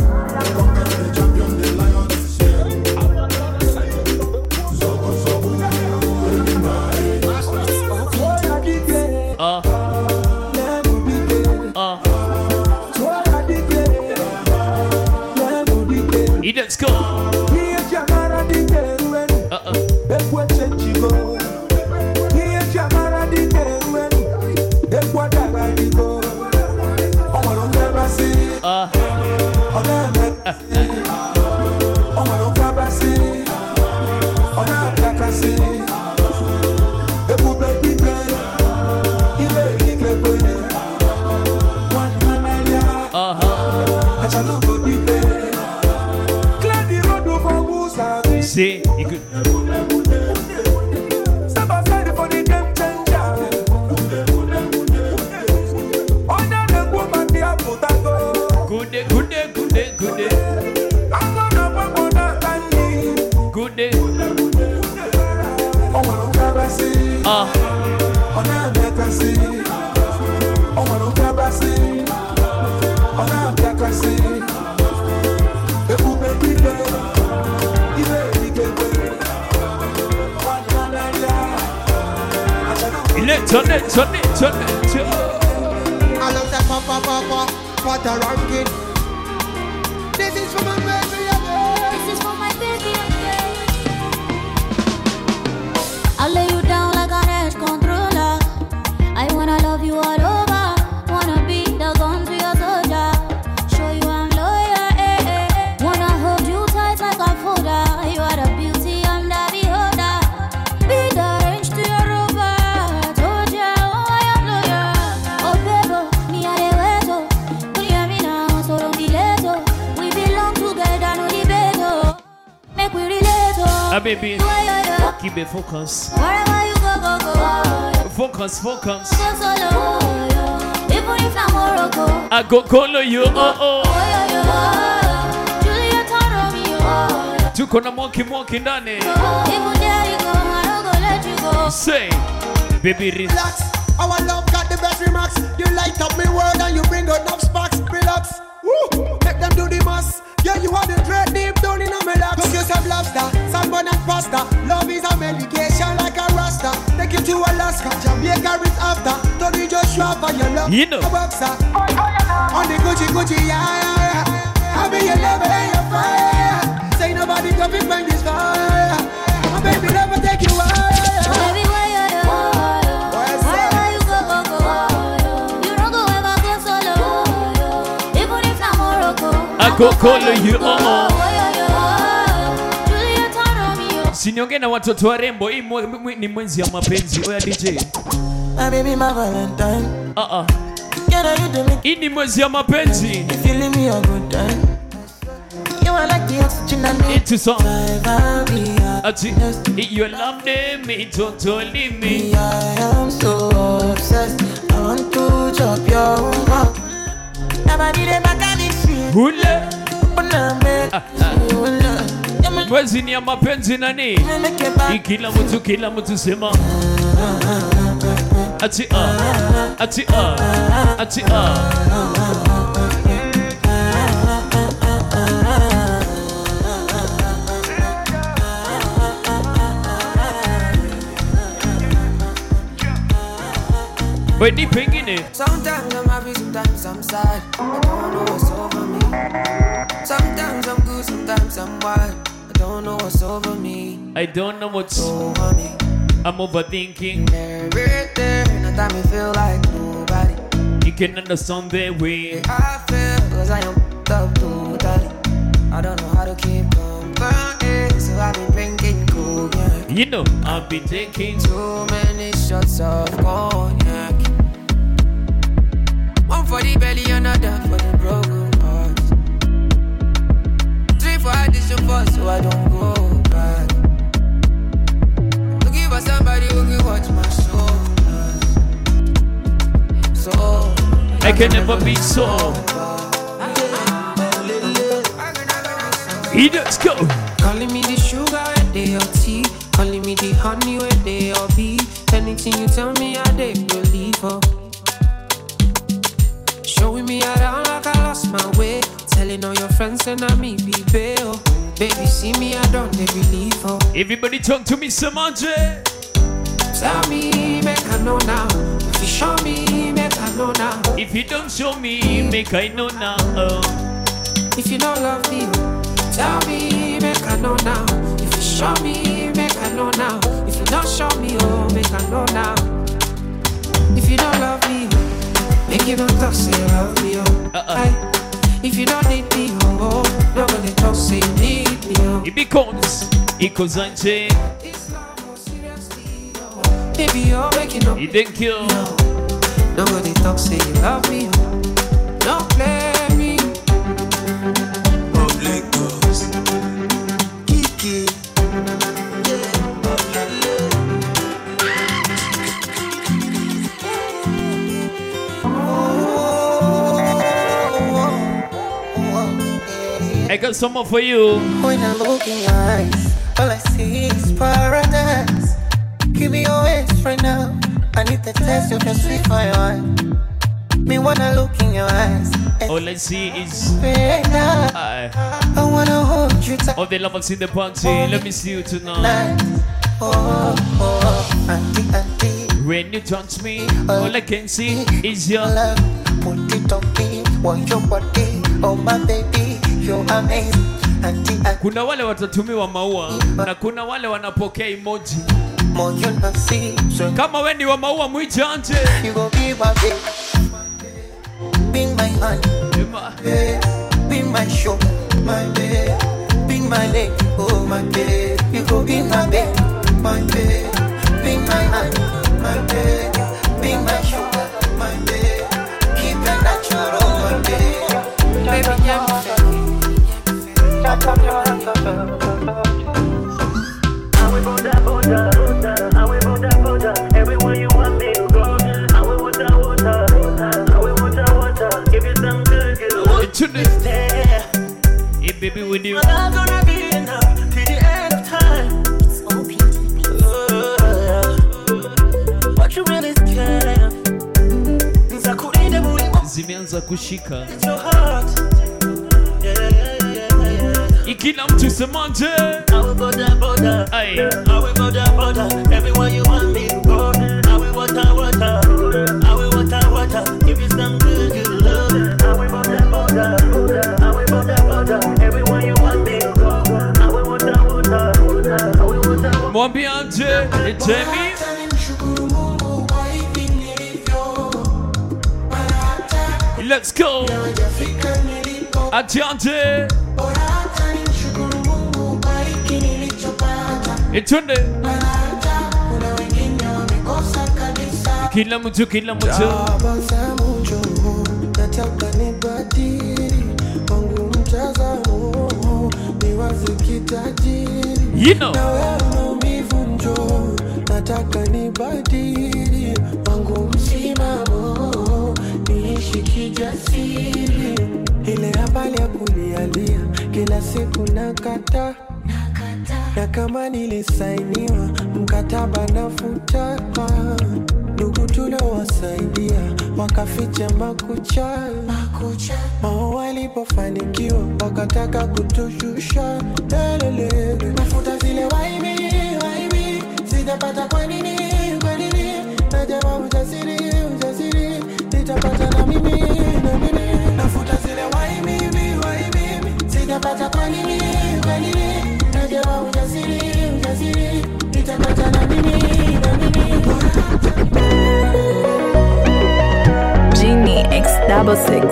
Uh. Uh. Let's go. Uh-uh. Uh-uh. On a vacancy. On a vacancy. On a vacancy. Et vous pouvez dire, il est égalité. Il est tonné, tonné, tonné, tonné. I love that papa, papa, what a ranking. This is for my baby again. This is for my baby again. I'll lay you down like an edge controller. I wanna love you all over. Wanna be the gun to your soldier. Show you I'm loyal, eh, eh, eh. Wanna hold you tight like a folder. You are the beauty, I'm the beholder. Be the range to your rover. Told ya, oh, I am loyal. Oh, baby, me a the weto. Will you hear me now? So don't delay, oh. We belong together, no debate, oh. Make we relate, oh. Ah, baby, keep it focus. Wherever you go, go, go. Focus, focus. Go solo, even if I'm Morocco. I go call you, oh, oh. Juliet Romeo. Tuko na monkey monkey ndani. Even there you go, I don't go let you go. Say, baby, relax. Our love got the best remarks. You light up me world and you bring out enough sparks. Relax. Woo. Make them do the most. Yeah, you are the dread deep down in a relax. Cook yourself lobster, salmon and pasta. Love is a medication like a rasta. Take you to Alaska, Jamaica is after. Don't you just shop on your love? You know. A boxer. On the Gucci Gucci, yeah, yeah, yeah. I be your lover and your fire. Say nobody can be bring this fire. My baby never take you higher. Baby, where you go? Wherever you go, go, go. You don't go ever go solo. Even if I'm Morocco. I go call you, oh, oh. Juliet Romeo. Sinyonge na watoto warembo, hii mwe- mwe- ni mwenzi ya mapenzi. Oya D J. My baby, my Valentine. Uh-uh. Can I you do me? Hii ni mwezi ya mapenzi. If you leave me a good time. You are like the oxygen I need. It's a song. I'll be Ati, your love name, me totally me. I am so obsessed. I want to chop your heart. Nobody dey back at this shit. Hule. Uname. Hule. Mwezi ni ya mapenzi nani? Kila mtu, kila mtu sema. Ati ah, ati ah, ati ah. Wendy pengine. Sometimes I'm happy, sometimes I'm sad. I don't know what's over me. Sometimes I'm good, sometimes I'm wild. I don't know what's over me. I don't know what's over me. I'm overthinking. Everything, I time me feel like nobody. You can understand the way I feel, cause I am up totally. I don't know how to keep company, so I've been drinking cognac. You know, I've been taking too many shots of cognac. One for the belly, another for the broken heart. Three for addition for so I don't go back. Looking for somebody who can watch my shoulders. So I can never be so. Let's go. Calling me the sugar where they your tea. Calling me the honey where they your bee. Anything you tell me, I they believe her. Showing me around like I lost my way. Telling all your friends and I me be bail. Baby, see me, I don't they believe her. Everybody talk to me, Samantha. Tell me, make I know now. If you show me, make I know now. If you don't show me, make I know now. Oh. If you don't love me, tell me, make I know now. If you show me, make I know now. If you don't show me, oh, make I know now. If you don't love me, make you don't talk, say you love me, oh. Uh-uh. Aye. If you don't need me, oh, oh, nobody talk, say you need me, oh. It becomes, it goes on change. Baby, you're waking up. You didn't kill. No. Nobody talk, say you love me, oh. Don't play me. Public Ghost. Kiki. I got some more for you. When I look in your eyes, all I see is paradise. Give me your waist right now. I need the taste of your sweet fire. Me wanna look in your eyes. All I see is right now. I, I wanna hold you tight. All the lovers in the party, let me see you tonight. Oh, oh, auntie, auntie. When you touch me, all I can see is your love. Put it on me, want your body. Oh my baby, you're amazing. Auntie, auntie. Kuna wale watatumiwa maua na kuna wale wanapokea emoji. Moyo na see. Kama wewe ni wa maua mwite anje. You go be my baby. Be my hand. Be, be my show. My baby. Be my leg. Oh my baby. You go be my baby. My baby. Be my hand. My baby. Be my show. My baby. Keep it natural. My baby. Baby, yeah. I will go down, go down, go down. I will go down, go down. Everywhere you want me to go. I will water, water. I will water, water. Give you some good, good. To this day. Hey, baby, with you. I'm not gonna be enough till the end of time. Uh, what you really care? Zimeanza kushika. It's your heart. Yeah, yeah, yeah, yeah. Ikila mtu semanje. I will go down, go down. Aye. I will go down, go down. Everywhere you want me to go. I will water, water. I will water, water. Give you some good, good love. I will go down, go down. I will go down, go down. Everywhere you want me to go. I will water, water. I will water, water. Mwambie anje, Jamie. Let's go. Atiante. Itunde. Kila mtu, kila mtu. Nataka nibadili wangu mtazamo, niwaze kitajiri. You know. Na wewe maumivu njoo. Nataka nibadili wangu msimamo, niishi kijasiri. Ile habari ya kulialia kila siku nakata, na kama nilisainiwa mkataba nafuta. Ndugu tuliowasaidia wakaficha makucha, wao walipofanikiwa wakataka kutushusha. Lelelele. Nafuta zile waibi, waibi, sitapata kwa nini, kwa nini? Najama ujasiri, ujasiri, nitapata na mimi, na mimi. Nafuta zile waibi, waibi, sitapata kwa nini, kwa nini? Najama ujasiri, ujasiri, nitapata na mimi, na mimi. Genie X double six.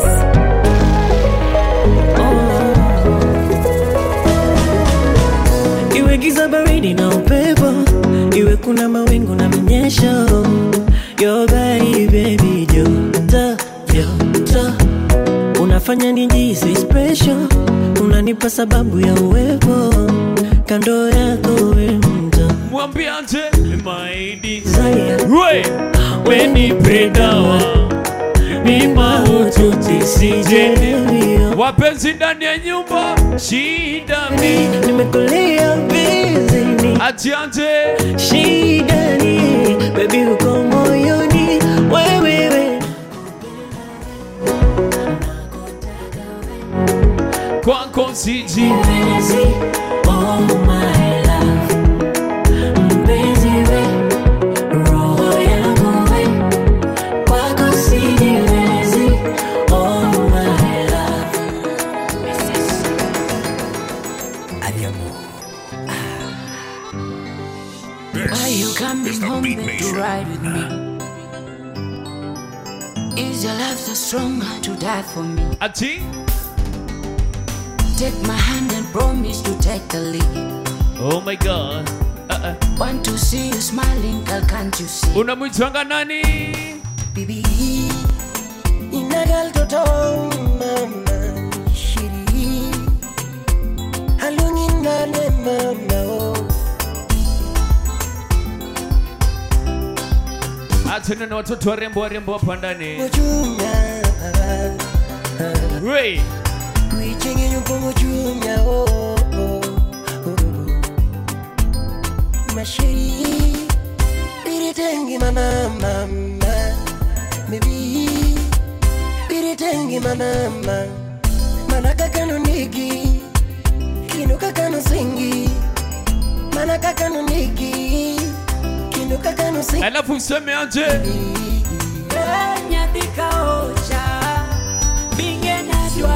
Oh. Iwe giza baridi na upepo, iwe kuna mawingu na mnyesho, your body baby joto, joto. Unafanya nijihisi special, unanipa sababu ya uwepo kando yako we mto. Mwambie anje, my desire. We, wenipe dawa. Mima ututi sije. Wapenzi ndani ya nyumba, shida mi. Nimekulia bizini. Atiante. Shida ni, baby uko moyoni, wewe we. Kwako siji. Oh my love. Mpenzi we, roho yangu we. Kwako sijiwezi. Oh my love. Are you coming home back to ride with me? Is your love so strong to die for me? Ati? Take my hand and promise to take the lead. Oh my God. Uh-uh. Want to see you smiling, girl, can't you see? Unamwitanga nani? Bibi, inagal toto mama shiri. Halungi nane mama oh. Atuna na watoto warembo warembo hapa ndani. Mchunga. Wey. Kuichenye yuko mchunga oh, oh, oh. Mashiri. Biritangi mama mama Maybe Biritangi mama mama Manaka kano nigi Kinuka kano singi Manaka kano nigi Kinuka kano singi Alafu useme anje Nyathika ocha Bingena jwa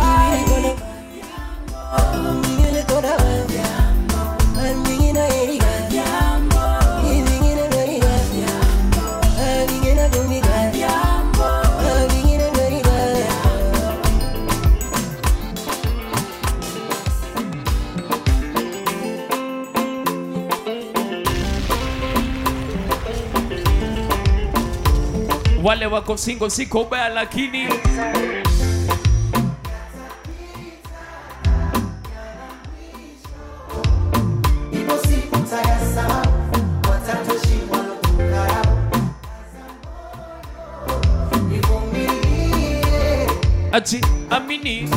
Bingena kora Bingena erika Bingena erika Bingena gumika Bingena erika wale wako single siko ubaya lakini ati amini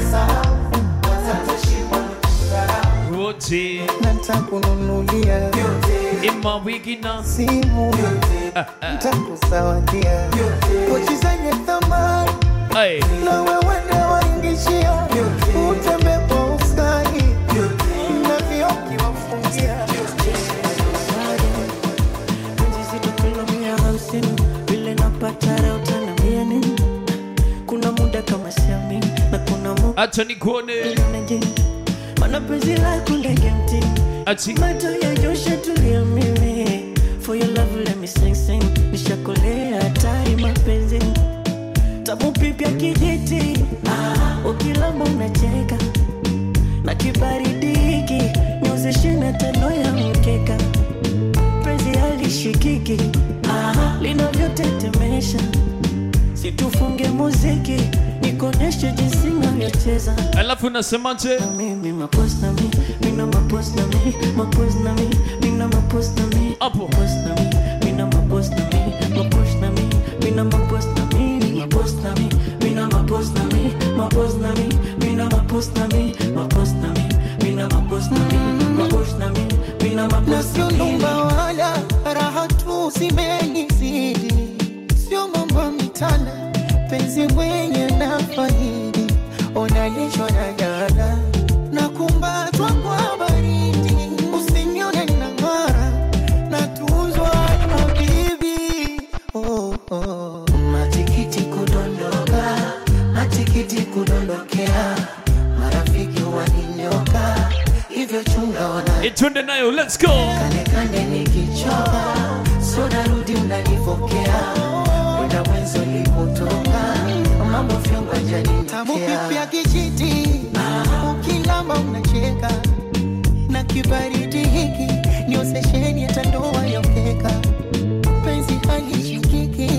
wote natakununulia ima wiki na simu ntakusawadia pochi zenye thamani na wewe ndio waingishia utembe kwa ustani na vioki wafungia njisi tukulomia hamsini vile napata leo tanambia nini kuna muda kama siami na kuna muda acha nikuone mana penzi lako ndege mti ati macho ya Joshua tulia mimi for your love let me sing sing nishakolea hatari mapenzi tabu pipya kijiti ah, ukilamba unacheka na kibaridi hiki nyuzi shina tano ya mkeka penzi halishikiki ah, linavyotetemesha situfunge muziki nikoneshe jinsi navyocheza alafu nasemaje mimi mapost na mi mina mapost na mi mapost na mi mina mapost na mi hapo mapost na mi mina mapost na mi mapost na mi mina mapost na mi mapost na mi mina mapost na mi mapost na mi mina mapost na mi mapost na mi mina mapost na mi mapost na mi mina mapost na mi naomba wala raha tu zimenizidi sio mambo mitana penzi mwenye na faidi onalishwa na jana na kumbatwa kwa baridi usinione na ngara na tuzwa na bibi oh, oh. Matikiti kudondoka matikiti kudondokea marafiki waninyoka hivyo chunga wana itunde nayo let's go kane kane nikichoka so narudi unanipokea wenda mwenzo lipotoka mambo fyongo jani tamu pipi ya kijiti ukilamba unacheka na kibaridi hiki niosesheni hata ndoa yokeka penzi halishikiki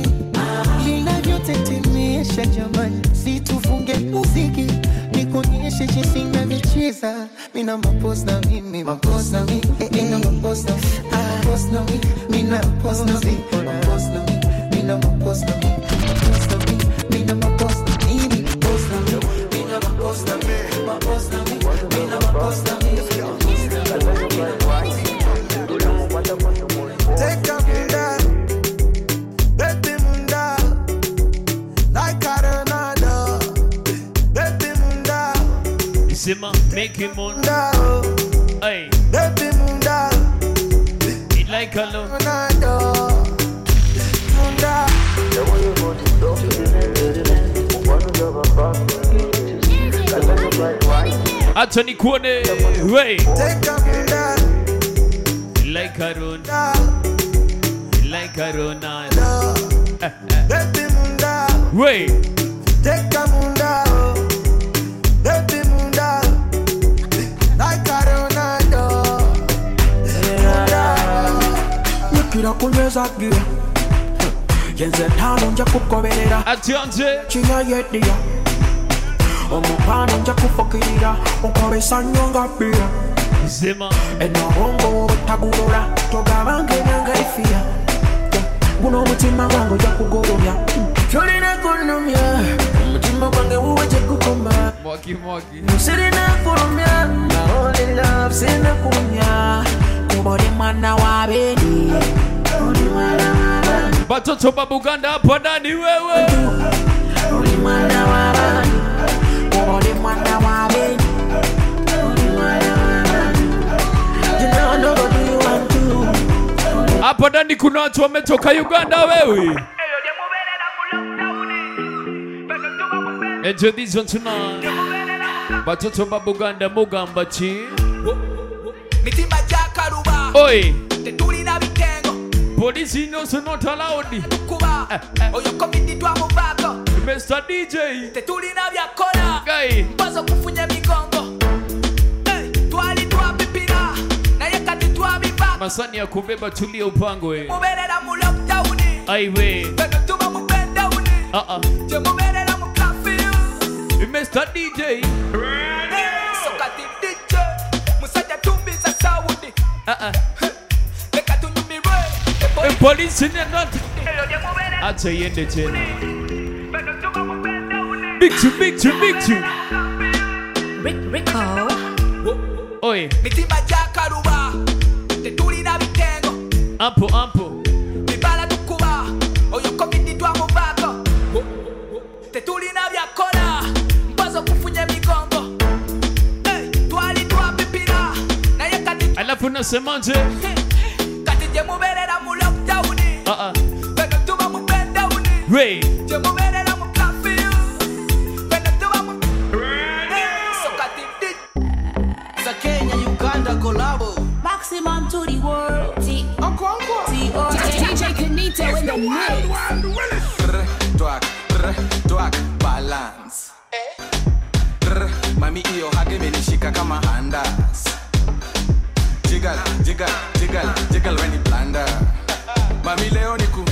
linavyotetemesha jamani situfunge muziki nikuonyeshe jinsi navyocheza mina mapost na mimi mapost na mimi mina mapost na mapost na mimi mina mapost na mimi mapost na mimi mina mapost na mimi mapost na mimi mina mapost na mimi mapost na mimi mina mapost na mimi mapost na mimi mina mapost na mimi take a munda baby munda like Coronado baby munda sema make him munda hey baby munda it like a lo Coronado munda the way you go to acha nikuone we take a munda like a rona like a rona baby munda we take a munda baby munda like Coronado Nikira kunyeza gia yenze ntano nja kukoberera ati anje chinya yedia omupano nja kufokirira okobesa nyonga bia sema enabongo tagurora togabange nanga ifia guno mutima wangu ja kugoromya cholina kunomya mutima wange uweje kukoma mwaki mwaki musirina kurumya na only love sina kunya kubode mwana wa bedi kubode mwana wa Watoto wa Buganda hapa ndani wewe. Hapa ndani kuna watu wametoka Uganda wewe. Enjoy this one tonight. Watoto wa Buganda mugamba chi. Mitimba jakaruba. Oi. Tetuli na bitengo. Police no so not allowed. Kuba. Oyo komiti twa mubako. Mister D J. Tetuli na byakona. Guy. Mbazo kufunya migongo. Hey, twali twa pipira. Na yakati twa bibako. Masani ya kubeba tulia upangwe. Muberera mu lockdown. Aiwe. Bega tuma mubenda uni. Ah ah. Je muberera mu cafe. Mister D J. So kati D J. Musajja tumbisa Saudi. Ah ah. Bega tunyumire. Police in not. Acha yende tena. Big two, big two, big two. Rick Rico. Oi. Mitimba jakaruba. Tetuli na bitengo. Ampo ampo. Bibala tukuba. Oyo komiti twa mubako. Tetuli na byakona. Mbazo kufunya migongo. Hey, twali twa pipira. Na yakati. Alafu nasemaje? Kati je muberera mu lockdown. Ah ah. Bega tuma mubenda uni. Ray. Je muberera mu cafe. Bega tuma mu. So kati dit. Za Kenya Uganda collabo. Maximum to the world. T Uncle Uncle. T O D J Kenito in the mix. Twak, twak, balance. Mami iyo hage menishika kama handas. Jiggle, jiggle, jiggle, jiggle when it blunder. Mami leo ni ku